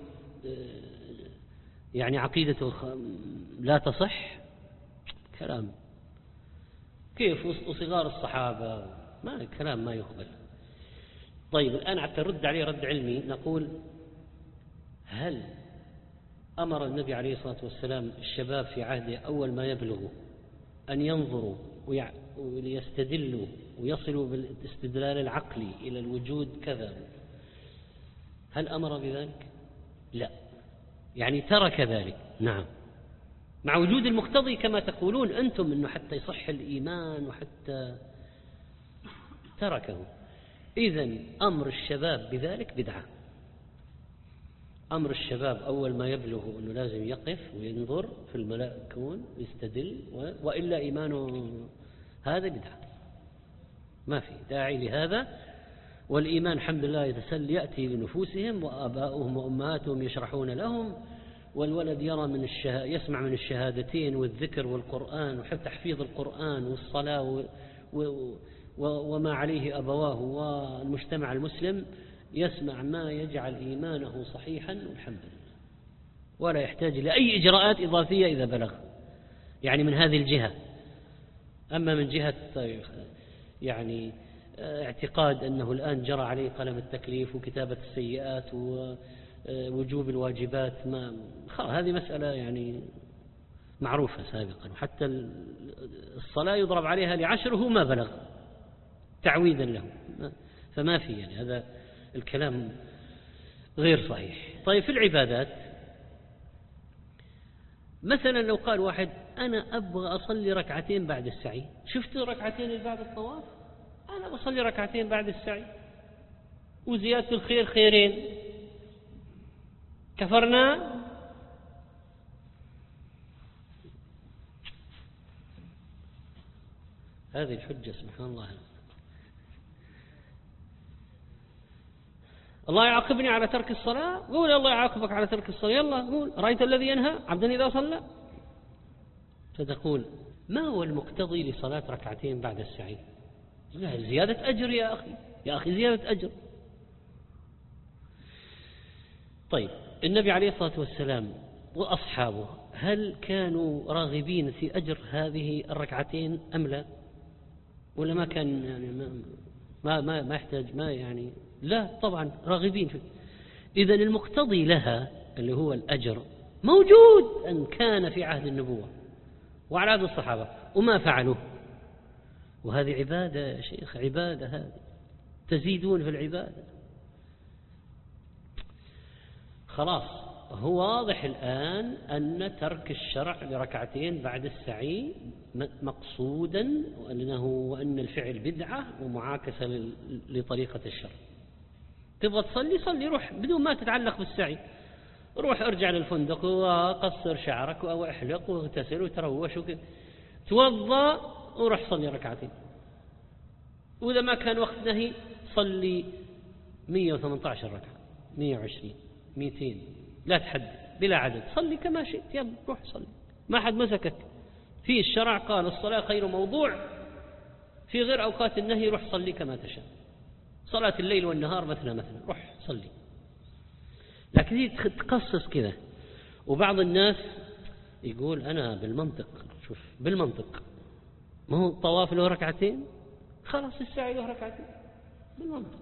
يعني عقيدته لا تصح، كلام كيف وصغار الصحابة ما كلام ما يقبل. طيب الآن حتى نرد عليه رد علمي، نقول هل أمر النبي عليه الصلاة والسلام الشباب في عهده أول ما يبلغوا أن ينظروا ويستدلوا ويصلوا بالاستدلال العقلي إلى الوجود كذا؟ هل أمر بذلك؟ لا، يعني ترك ذلك، نعم، مع وجود المقتضي كما تقولون أنتم أنه حتى يصح الإيمان وحتى تركه. إذن أمر الشباب بذلك بدعة. أمر الشباب أول ما يبلغ أنه لازم يقف وينظر في الملأ الكون ويستدل، وإلا إيمانه هذا بدعة، ما في داعي لهذا. والإيمان الحمد لله يأتي لنفوسهم، وآباؤهم وأمهاتهم يشرحون لهم، والولد يرى يسمع من الشهادتين والذكر والقرآن وحتى تحفيظ القرآن والصلاة وما عليه أبواه، والمجتمع المسلم يسمع ما يجعل إيمانه صحيحا والحمد لله، ولا يحتاج لأي إجراءات إضافية إذا بلغ، يعني من هذه الجهة. أما من جهة يعني اعتقاد أنه الآن جرى عليه قلم التكليف وكتابة السيئات ووجوب الواجبات، هذه مسألة يعني معروفة سابقا، وحتى الصلاة يضرب عليها ل10 ما بلغ تعويدا له، فما في، يعني هذا الكلام غير صحيح. طيب في العبادات مثلا لو قال واحد أنا أبغى أصلي ركعتين بعد السعي، شفت ركعتين بعد الطواف، أنا بصلي ركعتين بعد السعي وزيادة الخير خيرين، كفرنا؟ هذه الحجة سبحان الله. الله يعاقبني على ترك الصلاة، قول الله يعاقبك على ترك الصلاة، يلا قول رأيت الذي ينهى عبدا إذا صلى. فتقول ما هو المقتضي لصلاة ركعتين بعد السعي؟ زيادة أجر يا أخي زيادة أجر. طيب النبي عليه الصلاة والسلام وأصحابه هل كانوا راغبين في أجر هذه الركعتين أم لا؟ ولا ما كان يعني ما يحتاج، ما يعني لا طبعا راغبين فيه. إذن المقتضي لها اللي هو الأجر موجود أن كان في عهد النبوة وعلى عهد الصحابة وما فعلوه، وهذه عبادة يا شيخ، عبادة، هذه تزيدون في العبادة. خلاص هو واضح الآن أن ترك الشرع لركعتين بعد السعي مقصودا، وأن الفعل بدعة ومعاكسة لطريقة الشرع. تبغى تصلي صلي، روح بدون ما تتعلق بالسعي، روح ارجع للفندق وقصر شعرك أو احلق واغتسل وتروش توضأ وروح صلي ركعتين. وإذا ما كان وقت نهي صلي 118 ركعة، 120، 200، لا تحدد بلا عدد، صلي كما شئت، يلا روح صلي، ما حد مسكك، في الشرع قال الصلاة خير موضوع، في غير أوقات النهي روح صلي كما تشاء، صلاة الليل والنهار مثلا روح صلي. لكن هي تقصص كذا. وبعض الناس يقول أنا بالمنطق، شوف بالمنطق، ما هو الطواف له ركعتين، خلاص السعي له ركعتين بالمنطق.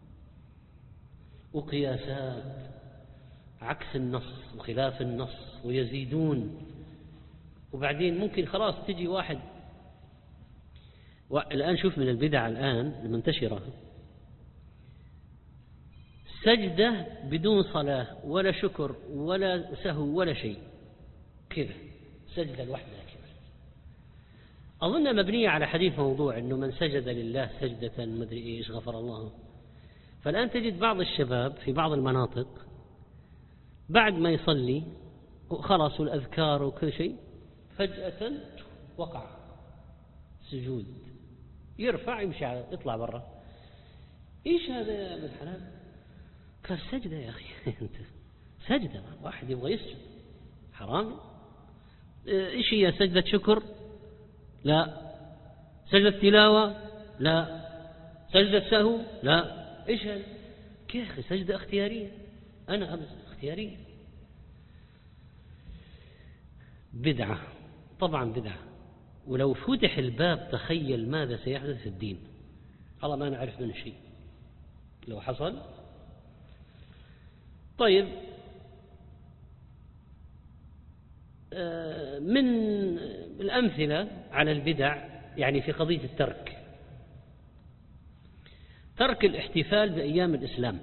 وقياسات عكس النص وخلاف النص ويزيدون. وبعدين ممكن خلاص تجي واحد الآن شوف من البدع الآن المنتشرة، سجدة بدون صلاة ولا شكر ولا سهو ولا شيء، كذا سجدة لوحدها كذا. أظن مبنية على حديث موضوع أنه من سجد لله سجدة مدري إيش غفر الله. فالآن تجد بعض الشباب في بعض المناطق بعد ما يصلي خلاص الأذكار وكل شيء فجأة وقع سجود، يرفع يمشي يطلع برا. إيش هذا يا ابن الحلال؟ قال سجدة يا أخي أنت سجدة، واحد يبغى يسجد حرام. إيش هي سجدة شكر؟ لا. سجدة تلاوة؟ لا. سجدة سهو؟ لا. إيش هذا؟ يا أخي سجدة اختيارية، أنا أبز اختيارية. بدعة طبعا بدعة. ولو فتح الباب تخيل ماذا سيحدث في الدين، الله ما نعرف منه شيء لو حصل. طيب من الأمثلة على البدع يعني في قضية الترك، ترك الاحتفال بأيام الإسلام،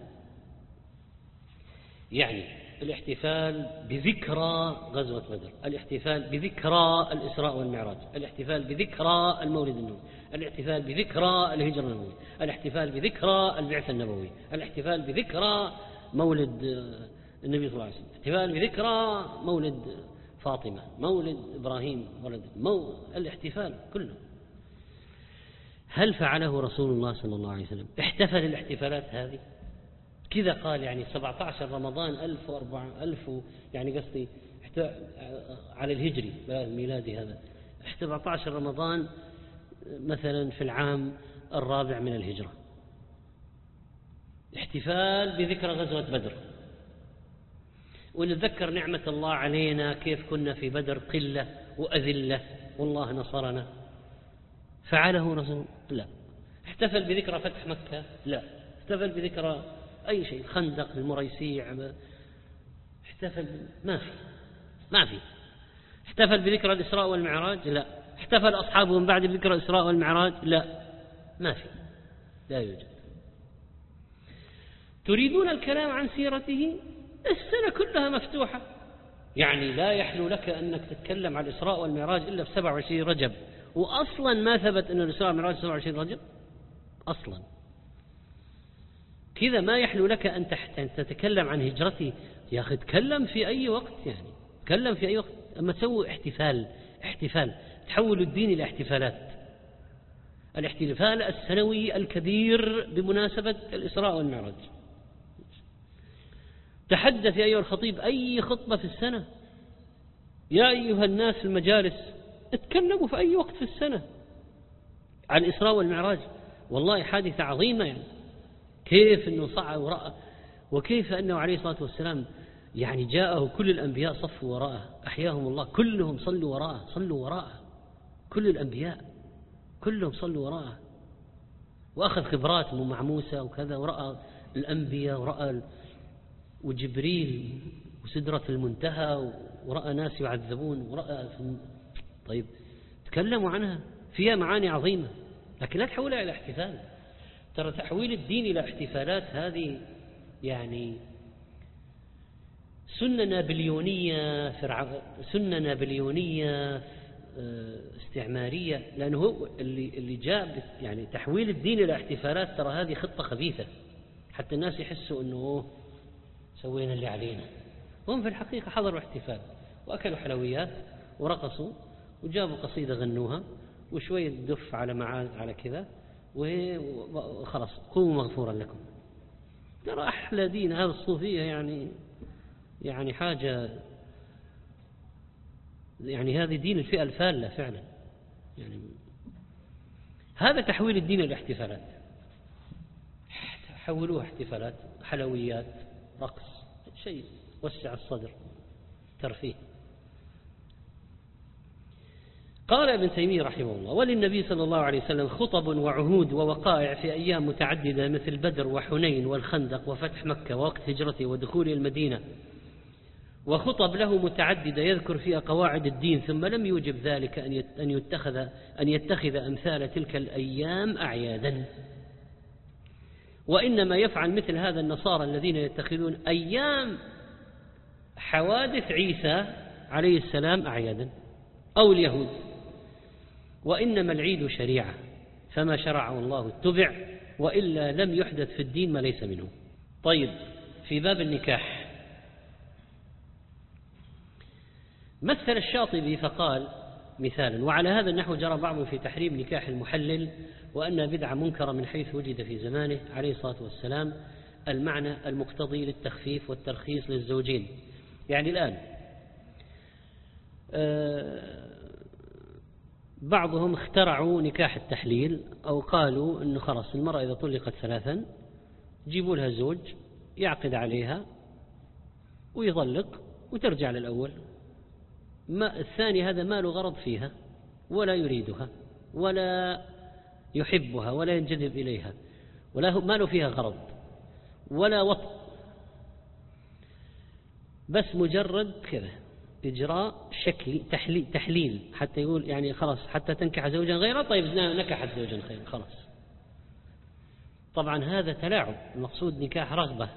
يعني الاحتفال بذكرى غزوة بدر، الاحتفال بذكرى الإسراء والمعراج، الاحتفال بذكرى المولد النبوي، الاحتفال بذكرى الهجرة النبوية، الاحتفال بذكرى البعثة النبوية، الاحتفال بذكرى مولد النبي صلى الله عليه وسلم، الاحتفال بذكرى مولد فاطمة، مولد إبراهيم، الاحتفال كله. هل فعله رسول الله صلى الله عليه وسلم؟ احتفل الاحتفالات هذه كذا؟ قال يعني 17 رمضان 1000 يعني قصدي على الهجري الميلادي هذا 17 رمضان مثلا في العام الرابع من الهجرة، احتفال بذكرى غزوة بدر، ونتذكر نعمة الله علينا كيف كنا في بدر قلة وأذلة والله نصرنا. فعله رسول؟ لا. احتفل بذكرى فتح مكة؟ لا. احتفل بذكرى أي شيء، خندق، المريسيع، احتفل ما في. احتفل بذكرى الإسراء والمعراج؟ لا. احتفل أصحابه من بعد بذكرى الإسراء والمعراج؟ لا، ما في، لا يوجد. تريدون الكلام عن سيرته؟ السنة كلها مفتوحة، يعني لا يحلو لك أنك تتكلم عن الإسراء والمعراج إلا في 27 رجب، وأصلا ما ثبت أن الإسراء والمعراج 27 رجب أصلا. كذا ما يحلو لك أن تتكلم عن هجرتي. يا أخي تكلم في أي وقت، يعني تكلم في أي وقت. أما تسوي احتفال تحول الدين إلى احتفالات. الاحتفال السنوي الكبير بمناسبة الإسراء والمعراج، تحدث يا أيها الخطيب أي خطبة في السنة، يا أيها الناس في المجالس اتكلموا في أي وقت في السنة عن الإسراء والمعراج. والله حادثة عظيمة، يعني كيف أنه صعد ورأى، وكيف أنه عليه الصلاة والسلام يعني جاءه كل الأنبياء صفوا وراءه، أحياهم الله كلهم صلوا وراءه كل الأنبياء كلهم صلوا وراءه، وأخذ خبرات مع موسى وكذا، ورأى الأنبياء ورأى وجبريل وسدرة المنتهى، ورأى ناس يعذبون، ورأى طيب تكلموا عنها، فيها معاني عظيمة، لكن لا تحولها إلى احتفال. ترى تحويل الدين إلى احتفالات هذه يعني سنة نابليونية استعمارية، لأنه هو اللي جاء يعني تحويل الدين إلى احتفالات. ترى هذه خطة خبيثة حتى الناس يحسوا أنه سوينا اللي علينا، هم في الحقيقة حضروا احتفال وأكلوا حلويات ورقصوا وجابوا قصيدة غنوها وشوية دف على كذا وخلاص قوموا مغفورا لكم. ترى أحلى دين هذا الصوفية، يعني حاجة يعني هذه دين الفئة الفالة فعلا. يعني هذا تحويل الدين الاحتفالات، حولوها احتفالات، حلويات، رقص، شيء وسع الصدر، ترفيه. قال ابن تيمية رحمه الله: وللنبي صلى الله عليه وسلم خطب وعهود ووقائع في أيام متعددة مثل بدر وحنين والخندق وفتح مكة ووقت هجرته ودخوله المدينة، وخطب له متعددة يذكر فيها قواعد الدين، ثم لم يوجب ذلك أن يتخذ أمثال تلك الأيام أعيادا، وإنما يفعل مثل هذا النصارى الذين يتخذون أيام حوادث عيسى عليه السلام أعيادا، أو اليهود. وإنما العيد شريعة، فما شرعه الله اتبع، وإلا لم يحدث في الدين ما ليس منه. طيب، في باب النكاح مثل الشاطبي فقال مثالا: وعلى هذا النحو جرى بعض في تحريم نكاح المحلل، وأنها بدعة منكرة من حيث وجد في زمانه عليه الصلاة والسلام المعنى المقتضي للتخفيف والترخيص للزوجين. يعني الآن بعضهم اخترعوا نكاح التحليل، أو قالوا أنه خلاص المرأة إذا طلقت 3 جيبوا لها زوج يعقد عليها ويطلق وترجع للأول. ما الثاني هذا ما له غرض فيها ولا يريدها ولا يحبها ولا ينجذب إليها ولا ما له فيها غرض ولا وطء، بس مجرد كذا إجراء شكلي تحليل حتى يقول يعني خلاص حتى تنكح زوجا غيره. طيب نكحت زوجا غيره خلاص. طبعا هذا تلاعب، المقصود نكاح رغبة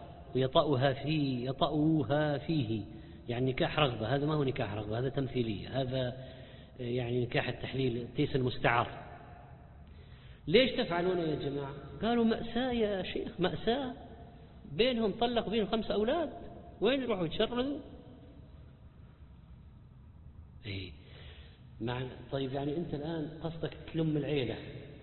يطأوها فيه، يعني نكاح رغبة. هذا ما هو نكاح رغبة، هذا تمثيلية، هذا يعني نكاح التحليل تيس المستعار. ليش تفعلون يا جماعة؟ قالوا مأساة يا شيخ، مأساة، بينهم طلق بينهم 5 أولاد، وين يروحوا يتشردوا؟ إيه طيب يعني أنت الآن قصدك تلم العيلة.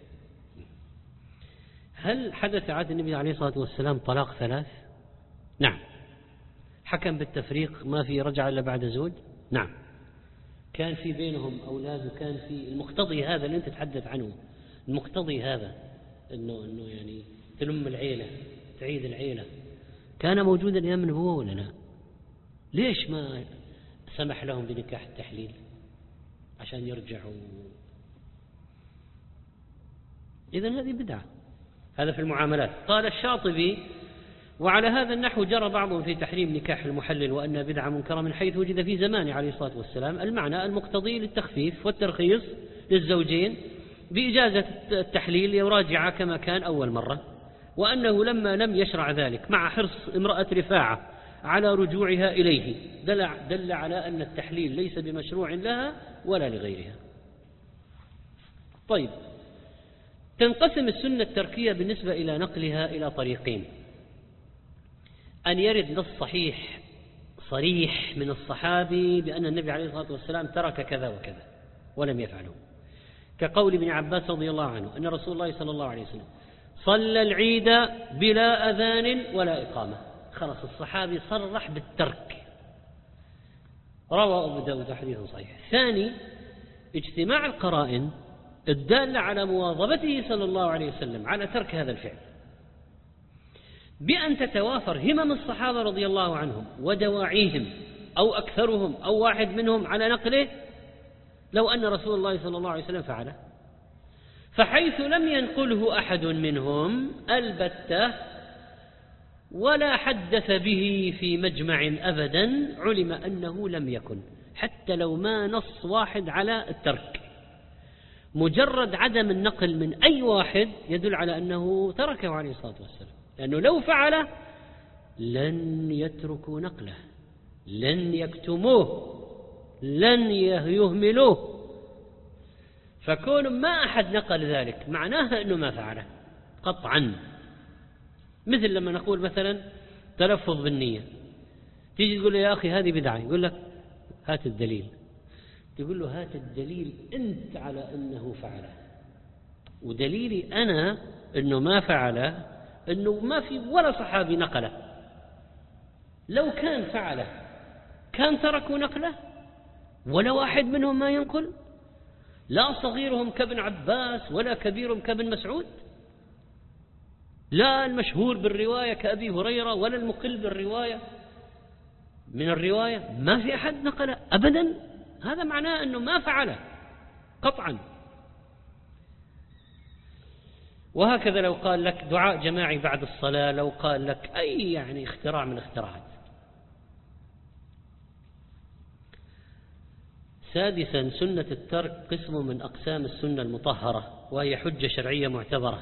هل حدث عهد النبي عليه الصلاة والسلام طلاق 3؟ نعم. حكم بالتفريق ما في رجعة إلا بعد زوج؟ نعم. كان في بينهم أولاد، وكان في المقتضي هذا اللي أنت تتحدث عنه، المقتضي هذا إنه يعني تلم العيلة، تعيد العيلة، كان موجودا أيام النبوة ولا لا؟ ليش ما سمح لهم بنكاح التحليل عشان يرجعوا؟ إذن هذه بدعة. هذا في المعاملات. قال الشاطبي: وعلى هذا النحو جرى بعضهم في تحريم نكاح المحلل، وأن بدعة منكرة من حيث وجد في زمانه عليه الصلاة والسلام المعنى المقتضي للتخفيف والترخيص للزوجين بإجازة التحليل يراجع كما كان أول مرة، وأنه لما لم يشرع ذلك مع حرص امرأة رفاعة على رجوعها إليه دل على أن التحليل ليس بمشروع لها ولا لغيرها. طيب، تنقسم السنة التركية بالنسبة إلى نقلها إلى طريقين: أن يرد نص صحيح صريح من الصحابي بأن النبي عليه الصلاة والسلام ترك كذا وكذا ولم يفعله، كقول ابن عباس رضي الله عنه أن رسول الله صلى الله عليه وسلم صلى العيد بلا أذان ولا إقامة. خلاص الصحابي صرح بالترك، روى أبو داود حديث صحيح. ثاني، اجتماع القرائن الدالة على مواظبته صلى الله عليه وسلم على ترك هذا الفعل، بأن تتوافر همم الصحابة رضي الله عنهم ودواعيهم، أو أكثرهم أو واحد منهم على نقله، لو أن رسول الله صلى الله عليه وسلم فعله. فحيث لم ينقله أحد منهم البتة ولا حدث به في مجمع أبدا علم أنه لم يكن، حتى لو ما نص واحد على الترك. مجرد عدم النقل من أي واحد يدل على أنه تركه عليه الصلاة والسلام، لأنه لو فعله لن يتركوا نقله، لن يكتموه، لن يهملوه. فكون ما أحد نقل ذلك معناها أنه ما فعله قطعا. مثل لما نقول مثلا تلفظ بالنية، تيجي تقول له يا أخي هذه بدعة، يقول لك هات الدليل، تقول له هات الدليل أنت على أنه فعله، ودليلي أنا أنه ما فعله أنه ما في ولا صحابي نقله. لو كان فعله كان تركوا نقله؟ ولا واحد منهم ما ينقل، لا صغيرهم كابن عباس ولا كبيرهم كابن مسعود، لا المشهور بالرواية كأبي هريرة ولا المقل بالرواية من الرواية، ما في أحد نقل أبدا. هذا معناه أنه ما فعله قطعا. وهكذا لو قال لك دعاء جماعي بعد الصلاة، لو قال لك أي يعني اختراع من الاختراعات. سادسا، سنة الترك قسم من أقسام السنة المطهرة، وهي حجة شرعية معتبرة.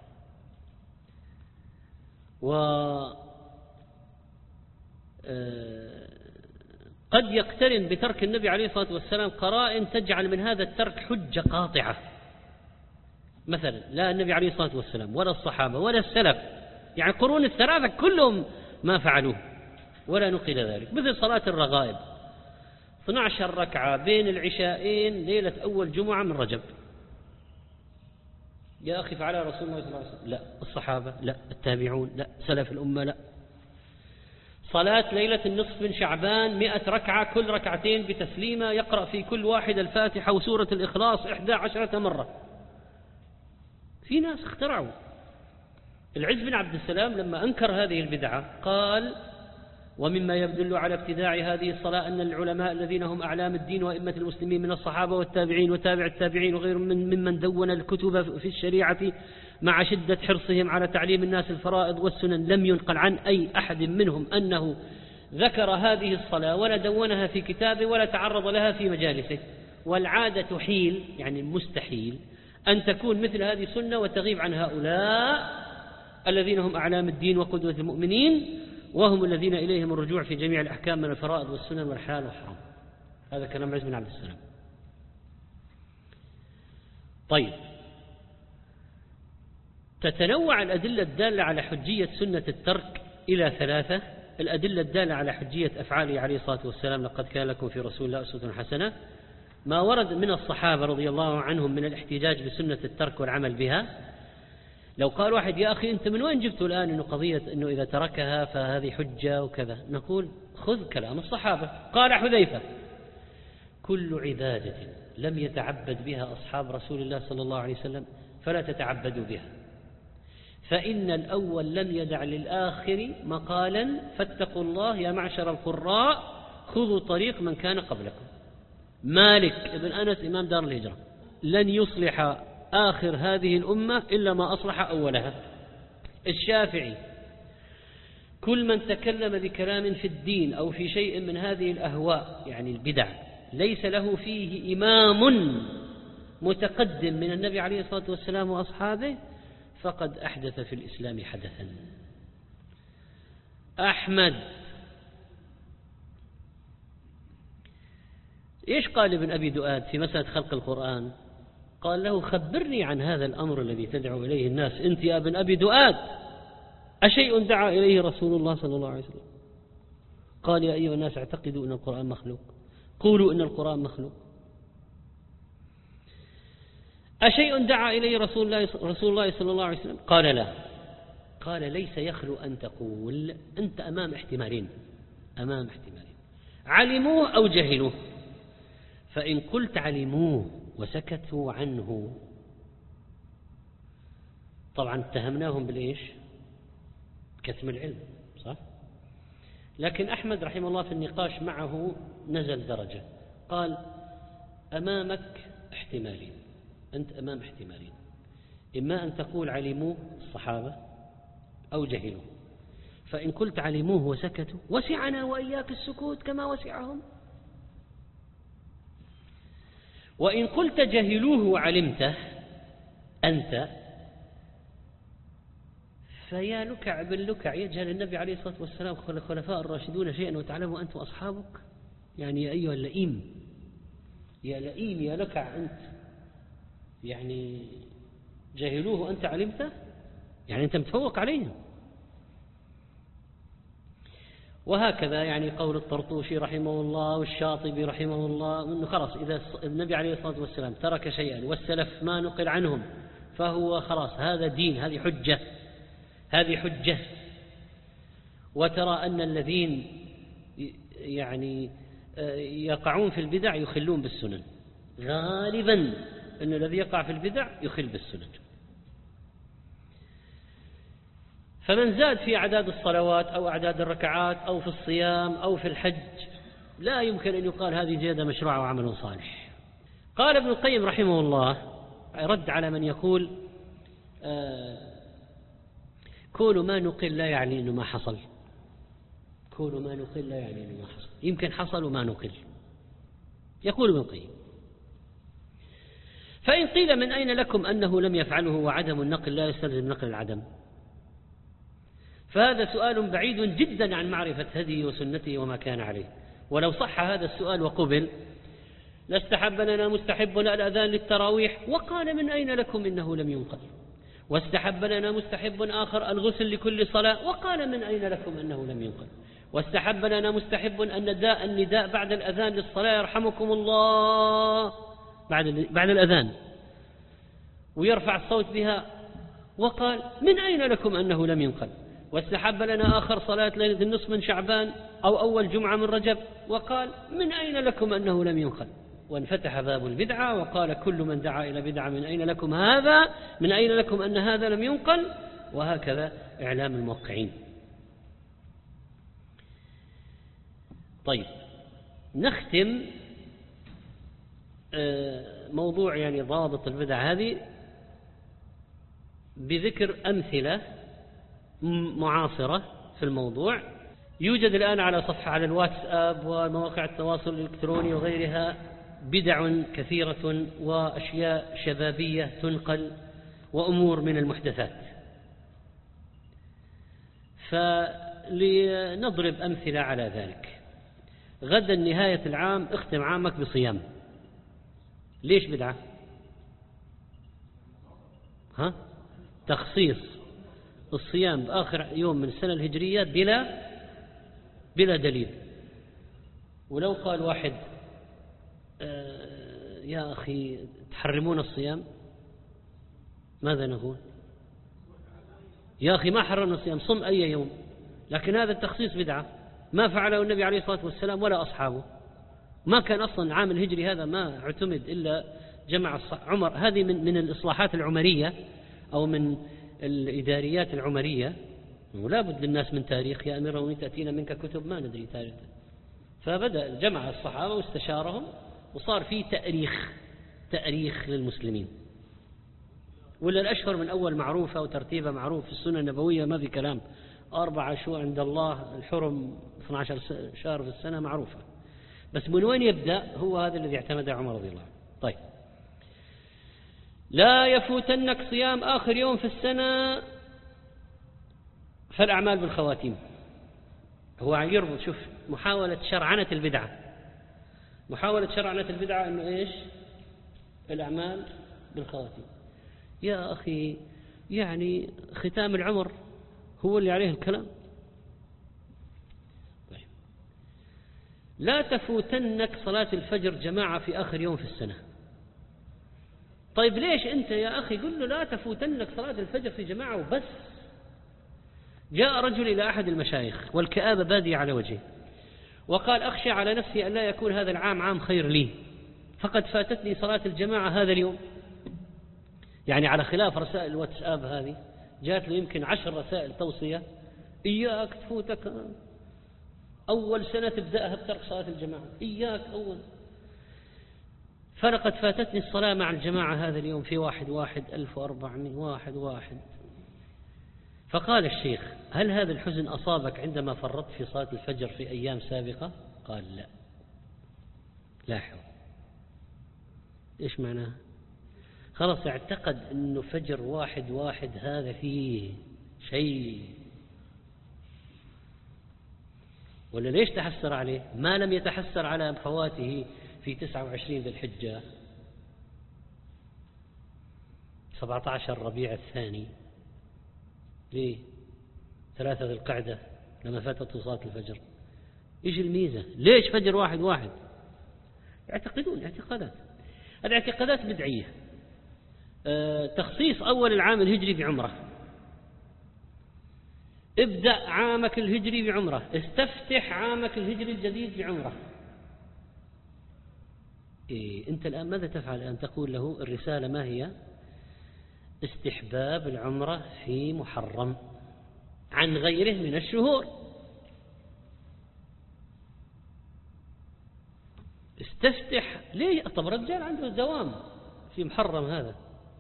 قد يقترن بترك النبي عليه الصلاة والسلام قرائن تجعل من هذا الترك حجة قاطعة. مثلا لا النبي عليه الصلاة والسلام ولا الصحابة ولا السلف، يعني القرون الثلاثة كلهم ما فعلوه ولا نقل ذلك. مثل صلاة الرغائب 12 ركعة بين العشاءين ليلة أول جمعة من رجب، يا أخي فعلها رسول الله صلى الله عليه وسلم؟ لا. الصحابة؟ لا. التابعون؟ لا. سلف الأمة؟ لا. صلاة ليلة النصف من شعبان 100 ركعة، كل ركعتين بتسليمة، يقرأ في كل واحد الفاتحة وسورة الإخلاص 11 مرة. في ناس اخترعوا. العز بن عبد السلام لما أنكر هذه البدعة قال: ومما يدل على ابتداع هذه الصلاة أن العلماء الذين هم أعلام الدين وأئمة المسلمين من الصحابة والتابعين وتابع التابعين وغيرهم ممن دون الكتب في الشريعة مع شدة حرصهم على تعليم الناس الفرائض والسنن، لم ينقل عن أي أحد منهم أنه ذكر هذه الصلاة ولا دونها في كتابه ولا تعرض لها في مجالسه. والعادة حيل، يعني مستحيل أن تكون مثل هذه السنة وتغيب عن هؤلاء الذين هم أعلام الدين وقدوة المؤمنين، وهم الذين إليهم الرجوع في جميع الأحكام من الفرائض والسنن والحلال والحرام. هذا كلام عز بن عبد السلام. طيب، تتنوع الأدلة الدالة على حجية سنة الترك إلى 3. الأدلة الدالة على حجية أفعاله عليه الصلاة والسلام: لقد كان لكم في رسول الله أسوة حسنة. ما ورد من الصحابة رضي الله عنهم من الاحتجاج بسنة الترك والعمل بها. لو قال واحد: يا أخي أنت من وين جبت الآن إنه قضية إنه إذا تركها فهذه حجة وكذا؟ نقول: خذ كلام الصحابة. قال حذيفة: كل عبادة لم يتعبد بها أصحاب رسول الله صلى الله عليه وسلم فلا تتعبدوا بها، فإن الأول لم يدع للآخر مقالا، فاتقوا الله يا معشر القراء، خذوا طريق من كان قبلكم. مالك بن أنس إمام دار الهجرة: لن يصلح آخر هذه الأمة إلا ما أصلح أولها. الشافعي: كل من تكلم بكلام في الدين أو في شيء من هذه الأهواء يعني البدع ليس له فيه إمام متقدم من النبي عليه الصلاة والسلام وأصحابه فقد أحدث في الإسلام حدثا. أحمد: إيش قال ابن أبي دؤاد في مسألة خلق القرآن؟ قال له: خبرني عن هذا الأمر الذي تدعو إليه الناس أنت يا ابن أبي دؤاد، أشيء دعا إليه رسول الله صلى الله عليه وسلم؟ قال: يا أيها الناس اعتقدوا أن القرآن مخلوق، قولوا أن القرآن مخلوق. أشيء دعا إليه رسول الله صلى الله عليه وسلم؟ قال: لا. قال: ليس يخلو أن تقول أنت أمام احتمالين، علموه أو جهلوه، فإن قلت علموه وسكتوا عنه طبعا اتهمناهم بالإيش؟ كتم العلم، صح؟ لكن أحمد رحمه الله في النقاش معه نزل درجة، قال: أمامك احتمالين، أنت أمام احتمالين، إما أن تقول علموه الصحابة أو جهلوه، فإن قلت علموه وسكتوا وسعنا وإياك السكوت كما وسعهم، وإن قلت جهلوه وعلمته أنت فيا لكع بن لكع، يجهل النبي عليه الصلاة والسلام خلفاء الراشدون شيئا وتعلموا أنت وأصحابك؟ يعني يا أيها اللئيم، يا لئيم يا لكع أنت، يعني جهلوه وأنت علمته، يعني أنت متفوق عليهم. وهكذا يعني قول الطرطوشي رحمه الله والشاطبي رحمه الله أنه خلاص إذا النبي عليه الصلاة والسلام ترك شيئا والسلف ما نقل عنهم فهو خلاص هذا دين، هذه حجة. وترى أن الذين يعني يقعون في البدع يخلون بالسنن، غالبا أن الذي يقع في البدع يخل بالسنن. فمن زاد في أعداد الصلوات أو أعداد الركعات أو في الصيام أو في الحج لا يمكن أن يقال هذه زيادة مشروعة وعمل صالح. قال ابن القيم رحمه الله رد على من يقول كون ما نقل لا يعني أنه ما حصل، كون ما نقل لا يعني أنه ما حصل، يمكن حصل وما نقل. يقول ابن القيم فإن قيل من أين لكم أنه لم يفعله وعدم النقل لا يستلزم نقل العدم، فهذا سؤال بعيد جدا عن معرفة هديه وسنته وما كان عليه. ولو صح هذا السؤال وقبل لاستحب لنا مستحب الأذان للتراويح وقال من أين لكم إنه لم ينقل، واستحب لنا مستحب آخر الغسل لكل صلاة وقال من أين لكم أنه لم ينقل، واستحب لنا مستحب النداء بعد الأذان للصلاة يرحمكم الله بعد الأذان ويرفع الصوت بها وقال من أين لكم أنه لم ينقل، واستحب لنا آخر صلاة ليلة النصف من شعبان أو أول جمعة من رجب وقال من أين لكم أنه لم ينقل، وانفتح باب البدعة وقال كل من دعا إلى بدعة من أين لكم هذا، من أين لكم أن هذا لم ينقل، وهكذا إعلام الموقعين. طيب نختم موضوع يعني ضابط البدع هذه بذكر أمثلة معاصرة في الموضوع. يوجد الآن على صفحة على الواتساب ومواقع التواصل الإلكتروني وغيرها بدع كثيرة وأشياء شبابية تنقل وأمور من المحدثات، فلنضرب أمثلة على ذلك. غدا نهاية العام اختم عامك بصيام، ليش بدعة؟ تخصيص الصيام بآخر يوم من السنة الهجرية بلا دليل. ولو قال واحد يا أخي تحرمون الصيام، ماذا نقول؟ يا أخي ما حرمنا الصيام، صم أي يوم، لكن هذا التخصيص بدعة ما فعله النبي عليه الصلاة والسلام ولا أصحابه. ما كان أصلا العام الهجري هذا ما اعتمد إلا جمع عمر. هذه من الإصلاحات العمرية أو من الإداريات العمرية، ولا بد للناس من تاريخ. يا أمير المؤمنين تأتينا منك كتب ما ندري تاريخ، فبدأ جمع الصحابة واستشارهم وصار في تأريخ للمسلمين. ولا الأشهر من أول معروفة وترتيبها معروف في السنة النبوية، ما في كلام. 4 شهور عند الله الحرم 12 شهر في السنة معروفة، بس من وين يبدأ؟ هو هذا الذي اعتمده عمر رضي الله عنه. طيب لا يفوتنك صيام آخر يوم في السنة فالأعمال بالخواتيم. هو يربط، شوف محاولة شرعنة البدعة، إنه إيش؟ الأعمال بالخواتيم. يا أخي يعني ختام العمر هو اللي عليه الكلام. طيب لا تفوتنك صلاة الفجر جماعة في آخر يوم في السنة. طيب ليش أنت يا أخي قل له لا تفوتنك صلاة الفجر في جماعة وبس؟ جاء رجل إلى أحد المشايخ والكآبة بادية على وجهه وقال أخشى على نفسي أن لا يكون هذا العام عام خير لي، فقد فاتتني صلاة الجماعة هذا اليوم. يعني على خلاف رسائل الواتساب هذه جاءت له يمكن 10 رسائل توصية، إياك تفوتك أول سنة تبدأها بترك صلاة الجماعة، إياك أول. فلقد فاتتني الصلاة مع الجماعة هذا اليوم في 1/1400. فقال الشيخ هل هذا الحزن أصابك عندما فرطت في صلاة الفجر في أيام سابقة؟ قال لا. لاحظ إيش معناه؟ خلاص اعتقد أنه فجر 1/1 هذا فيه شيء، ولا ليش تحسر عليه؟ ما لم يتحسر على فواته في 29 ذي الحجة، 17 ربيع الثاني، ليه 3 ذي القعدة لما فاتته صلاة الفجر. إيش الميزة؟ ليش فجر 1/1؟ يعتقدون اعتقادات، هذه اعتقادات بدعية. تخصيص أول العام الهجري بعمرة، ابدأ عامك الهجري بعمرة، استفتح عامك الهجري الجديد بعمرة، أنت الآن ماذا تفعل؟ أن تقول له الرسالة ما هي؟ استحباب العمرة في محرم عن غيره من الشهور. استفتح ليه؟ طب رجال عنده دوام في محرم، هذا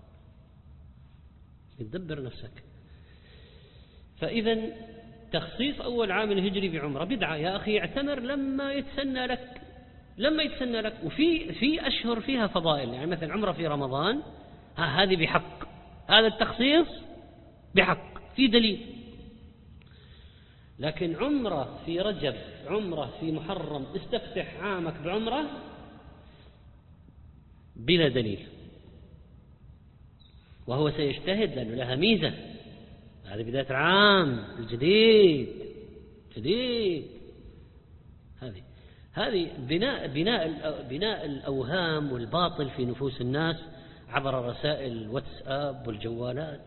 تدبر نفسك. فإذا تخصيص أول عام الهجري بعمرة بدعة يا أخي. اعتمر لما يتسنى لك، وفي أشهر فيها فضائل، يعني مثلا عمرة في رمضان هذه بحق، هذا التخصيص بحق في دليل. لكن عمرة في رجب، عمرة في محرم، استفتح عامك بعمرة بلا دليل. وهو سيجتهد لأنه لها ميزة، هذه بداية العام الجديد. هذه بناء الأوهام والباطل في نفوس الناس عبر رسائل الواتساب والجوالات.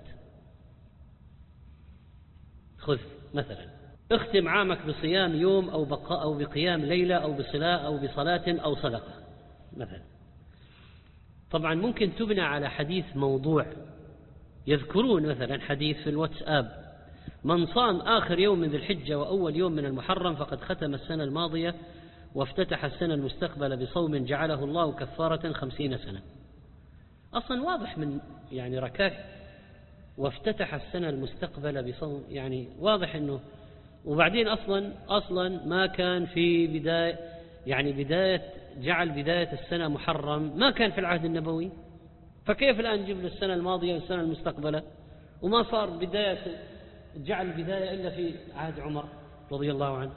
خذ مثلا اختم عامك بصيام يوم أو بقيام ليلة أو بصلاة أو صدقة مثلا. طبعا ممكن تبنى على حديث موضوع، يذكرون مثلا حديث في الواتساب: من صام آخر يوم من ذي الحجة وأول يوم من المحرم فقد ختم السنة الماضية وافتتح السنة المستقبلة بصوم جعله الله كفارة 50 سنة. أصلا واضح من يعني ركاك وافتتح السنة المستقبلة بصوم، يعني واضح أنه. وبعدين أصلا ما كان في بداية، يعني جعل بداية السنة محرم ما كان في العهد النبوي، فكيف الآن نجيب له السنة الماضية والسنة المستقبلة؟ وما صار جعل البداية إلا في عهد عمر رضي الله عنه.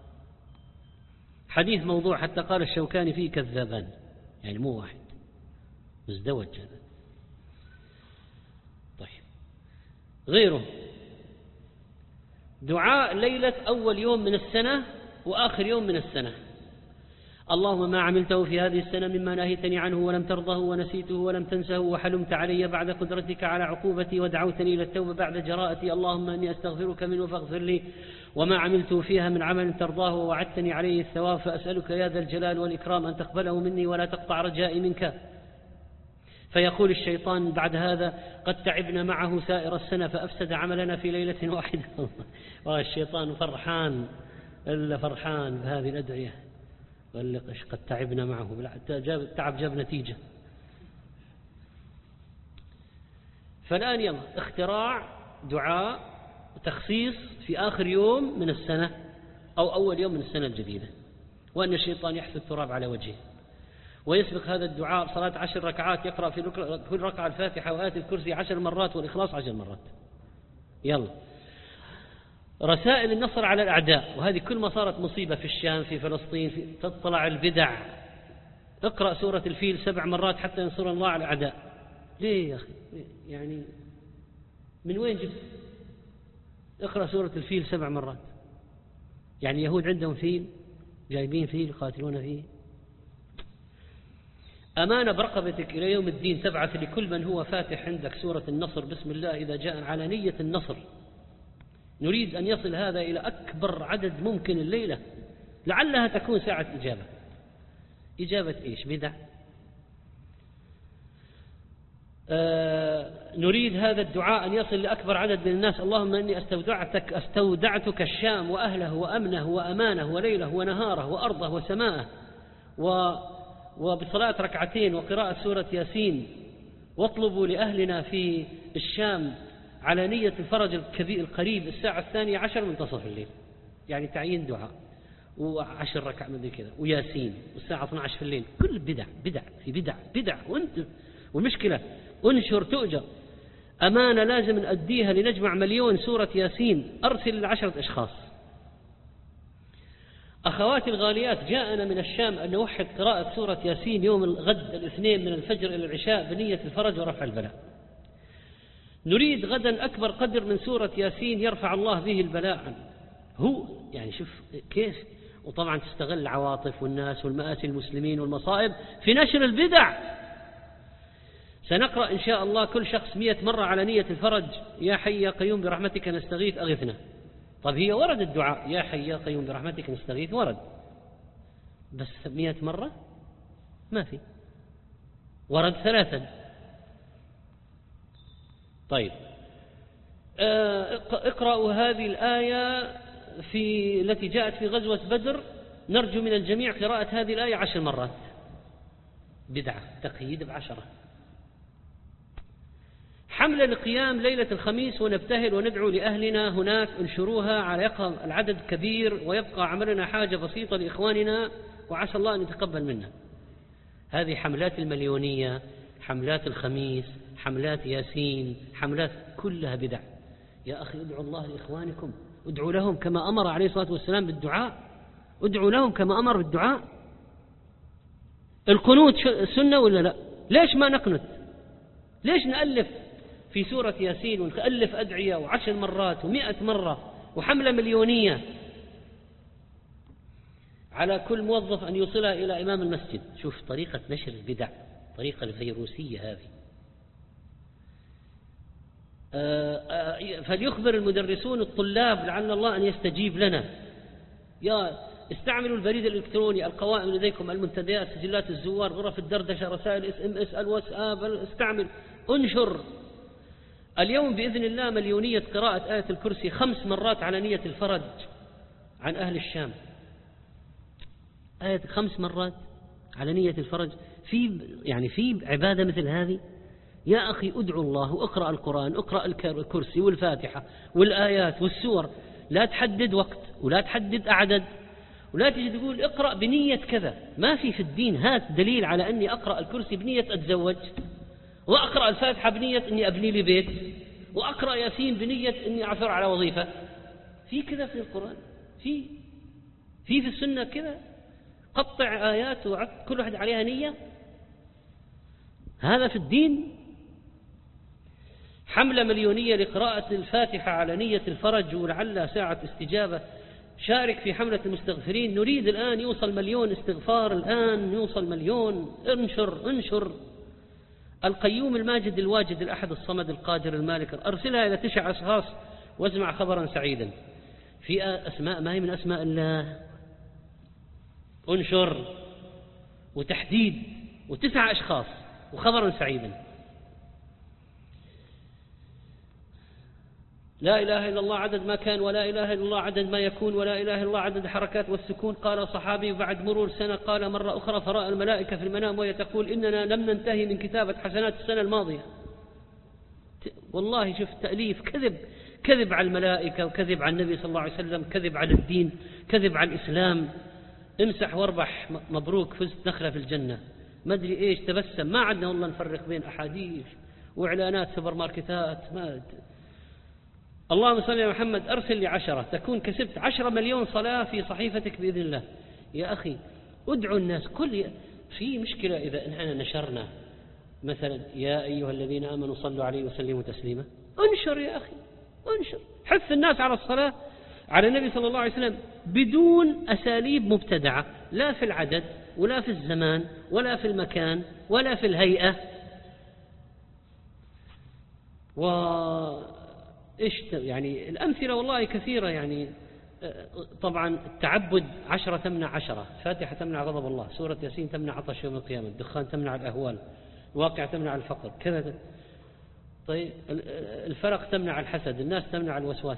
حديث موضوع، حتى قال الشوكاني فيه كذابان، يعني مو واحد، مزدوج هذا. طيب غيره دعاء ليلة أول يوم من السنة وآخر يوم من السنة: اللهم ما عملته في هذه السنة مما نهيتني عنه ولم ترضه ونسيته ولم تنسه وحلمت علي بعد قدرتك على عقوبتي ودعوتني إلى التوبة بعد جراءتي، اللهم إني أستغفرك منه فاغفر لي وما عملته فيها من عمل ترضاه ووعدتني عليه الثواب، فأسألك يا ذا الجلال والإكرام أن تقبله مني ولا تقطع رجائي منك. فيقول الشيطان بعد هذا: قد تعبنا معه سائر السنة فأفسد عملنا في ليلة واحدة. والشيطان فرحان بهذه الأدعية، قال قد تعبنا معه، التعب جاب نتيجة. فالآن يلا اختراع دعاء تخصيص في آخر يوم من السنة أو أول يوم من السنة الجديدة، وأن الشيطان يحث التراب على وجهه، ويسبق هذا الدعاء صلاة 10 ركعات، يقرأ في كل ركعة الفاتحة وآية الكرسي 10 مرات والإخلاص 10 مرات. يلا رسائل النصر على الأعداء، وهذه كل ما صارت مصيبة في الشام في فلسطين تطلع البدع: اقرأ سورة الفيل 7 مرات حتى ينصر الله على الأعداء. ليه يا أخي؟ يعني من وين جبت؟ اقرأ سورة الفيل 7 مرات، يعني يهود عندهم فيل، جايبين فيل يقاتلون فيه. أمانة برقبتك إلى يوم الدين تبعث لكل من هو فاتح عندك سورة النصر بسم الله إذا جاء على نية النصر. نريد أن يصل هذا إلى أكبر عدد ممكن الليلة، لعلها تكون ساعة إجابة إيش؟ بدع. نريد هذا الدعاء أن يصل لأكبر عدد من الناس: اللهم إني استودعتك الشام وأهله وأمنه وأمانه وليله ونهاره وأرضه وسماءه، وبصلاة 2 ركعات وقراءة سورة ياسين، واطلبوا لأهلنا في الشام على نية الفرج القريب 12:10 منتصف الليل، يعني تعيين دعاء، و10 ركعة من ذي كذا، وياسين، والساعة 12 في الليل. كل بدع في بدع. والمشكلة انشر تؤجر. أمانة لازم نأديها لنجمع 1,000,000 سورة ياسين، أرسل ل10 أشخاص. أخواتي الغاليات، جاءنا من الشام أن نوحد قراءة سورة ياسين يوم الغد الاثنين من الفجر إلى العشاء بنية الفرج ورفع البلاء. نريد غدا أكبر قدر من سورة ياسين يرفع الله به البلاء. هو يعني شوف كيف. وطبعا تستغل العواطف والناس والمآسي المسلمين والمصائب في نشر البدع. سنقرأ إن شاء الله كل شخص 100 مرة على نية الفرج: يا حي يا قيوم برحمتك نستغيث أغثنا. طب هي ورد الدعاء يا حي يا قيوم برحمتك نستغيث، ورد، بس 100 مرة ما في. ورد 3. طيب، اقرأوا هذه الآية التي جاءت في غزوة بدر، نرجو من الجميع قراءة هذه الآية 10 مرات. بدعة، تقييد ب10. حملة لقيام ليلة الخميس ونبتهل وندعو لأهلنا هناك، انشروها على يقام العدد كبير ويبقى عملنا حاجة بسيطة لإخواننا وعسى الله أن يتقبل منا. هذه حملات المليونية، حملات الخميس، حملات ياسين، حملات كلها بدع. يا أخي ادعوا الله لإخوانكم، ادعوا لهم كما أمر عليه الصلاة والسلام بالدعاء، ادعوا لهم كما أمر بالدعاء. القنوت سنة ولا لا؟ ليش ما نقنت؟ ليش نألف في سورة ياسين ونألف أدعية 10 مرات و100 مرة وحملة مليونية على كل موظف أن يوصلها إلى إمام المسجد؟ شوف طريقة نشر البدع، طريقة الفيروسية هذه. فليخبر المدرسون الطلاب لعل الله أن يستجيب لنا. يا استعملوا البريد الإلكتروني، القوائم لديكم، المنتديات، سجلات الزوار، غرف الدردشة، رسائل SMS، الواتساب، استعمل، انشر. اليوم بإذن الله مليونية قراءة آية الكرسي 5 مرات على نية الفرج عن أهل الشام. آية 5 مرات على نية الفرج، في عبادة مثل هذه؟ يا أخي ادعوا الله واقرأ القرآن، اقرأ الكرسي والفاتحة والآيات والسور. لا تحدد وقت ولا تحدد أعدد ولا تجي تقول اقرأ بنية كذا. ما في الدين. هات دليل على أني أقرأ الكرسي بنية أتزوج، وأقرأ الفاتحة بنية أني أبني لي بيت، وأقرأ ياسين بنية أني أعثر على وظيفة. في كذا في القرآن؟ في السنة كذا قطع آيات وعد كل واحد عليها نية؟ هذا في الدين؟ حملة مليونية لقراءة الفاتحة على نية الفرج ولعل ساعة استجابة. شارك في حملة المستغفرين. نريد الآن يوصل 1,000,000 استغفار، الآن يوصل 1,000,000. انشر. القيوم الماجد الواجد الأحد الصمد القادر المالك، أرسلها إلى 9 أشخاص واسمع خبرا سعيدا. في أسماء ما هي من أسماء الله. انشر وتحديد و9 أشخاص وخبرا سعيدا. لا إله إلا الله عدد ما كان، ولا إله إلا الله عدد ما يكون، ولا إله إلا الله عدد حركات والسكون. قال صحابي بعد مرور سنة قال مرة أخرى فرأى الملائكة في المنام وهي تقول إننا لم ننتهي من كتابة حسنات السنة الماضية. والله شوف تأليف، كذب على الملائكة وكذب على النبي صلى الله عليه وسلم، كذب على الدين، كذب على الإسلام. امسح واربح، مبروك فزت نخلة في الجنة، ما أدري إيش، تبسم. ما عدنا والله نفرق بين أحاديث وإعلانات سوبر ماركتات. ما اللهم صل على محمد، أرسل لي 10 تكون كسبت 10 مليون صلاة في صحيفتك بإذن الله. يا أخي ادعوا الناس. في مشكلة إذا نحن نشرنا مثلا يا أيها الذين آمنوا صلوا عليه وسلموا تسليما. انشر يا أخي، انشر، حث الناس على الصلاة على النبي صلى الله عليه وسلم بدون أساليب مبتدعة، لا في العدد ولا في الزمان ولا في المكان ولا في الهيئة. يعني الأمثلة والله كثيرة. يعني طبعا التعبد 10 تمنع 10، فاتحة تمنع غضب الله، سورة ياسين تمنع عطش يوم القيامة، الدخان تمنع الأهوال، الواقع تمنع الفقر كذا. طيب الفرق تمنع الحسد، الناس تمنع الوسواس.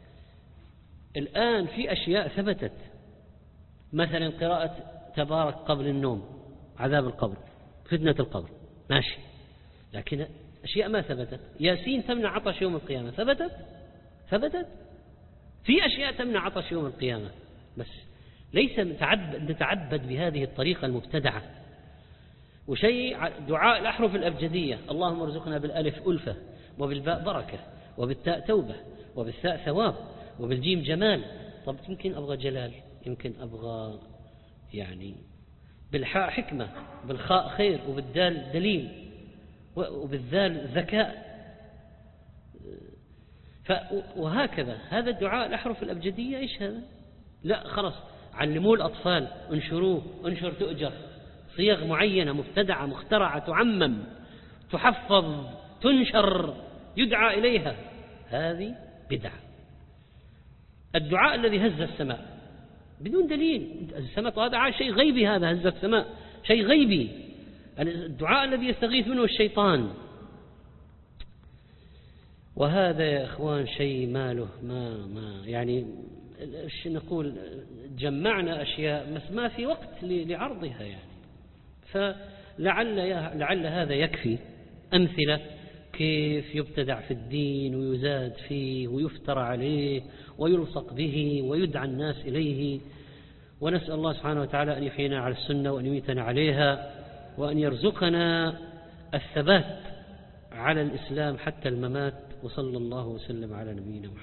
الآن في أشياء ثبتت، مثلا قراءة تبارك قبل النوم، عذاب القبر، فتنة القبر، ماشي. لكن أشياء ما ثبتت. ياسين تمنع عطش يوم القيامة، ثبتت. في أشياء تمنع عطش يوم القيامة، بس ليس نتعبد بهذه الطريقة المبتدعة. وشيء دعاء الأحرف الأبجدية، اللهم ارزقنا بالألف ألفة، وبالباء بركة، وبالتاء توبة، وبالثاء ثواب، وبالجيم جمال. طب يمكن أبغى جلال، يمكن أبغى يعني بالحاء حكمة، بالخاء خير، وبالدال دليل، وبالذال ذكاء. وهكذا هذا الدعاء الأحرف الأبجدية. إيش هذا؟ لا خلاص، علموه الأطفال، انشروه، انشر تؤجر. صيغ معينة مبتدعة مخترعة تعمم، تحفظ، تنشر، يدعى إليها، هذه بدعة. الدعاء الذي هز السماء بدون دليل، السماء، هذا شيء غيبي، هذا هز السماء شيء غيبي. الدعاء الذي يستغيث منه الشيطان. وهذا يا إخوان شيء ما يعني نقول جمعنا أشياء بس ما في وقت لعرضها يعني. فلعل هذا يكفي أمثلة كيف يبتدع في الدين ويزاد فيه ويفتر عليه ويلصق به ويدعى الناس إليه. ونسأل الله سبحانه وتعالى أن يحيينا على السنة وأن يميتنا عليها وأن يرزقنا الثبات على الإسلام حتى الممات. وصلى الله وسلم على نبينا محمد.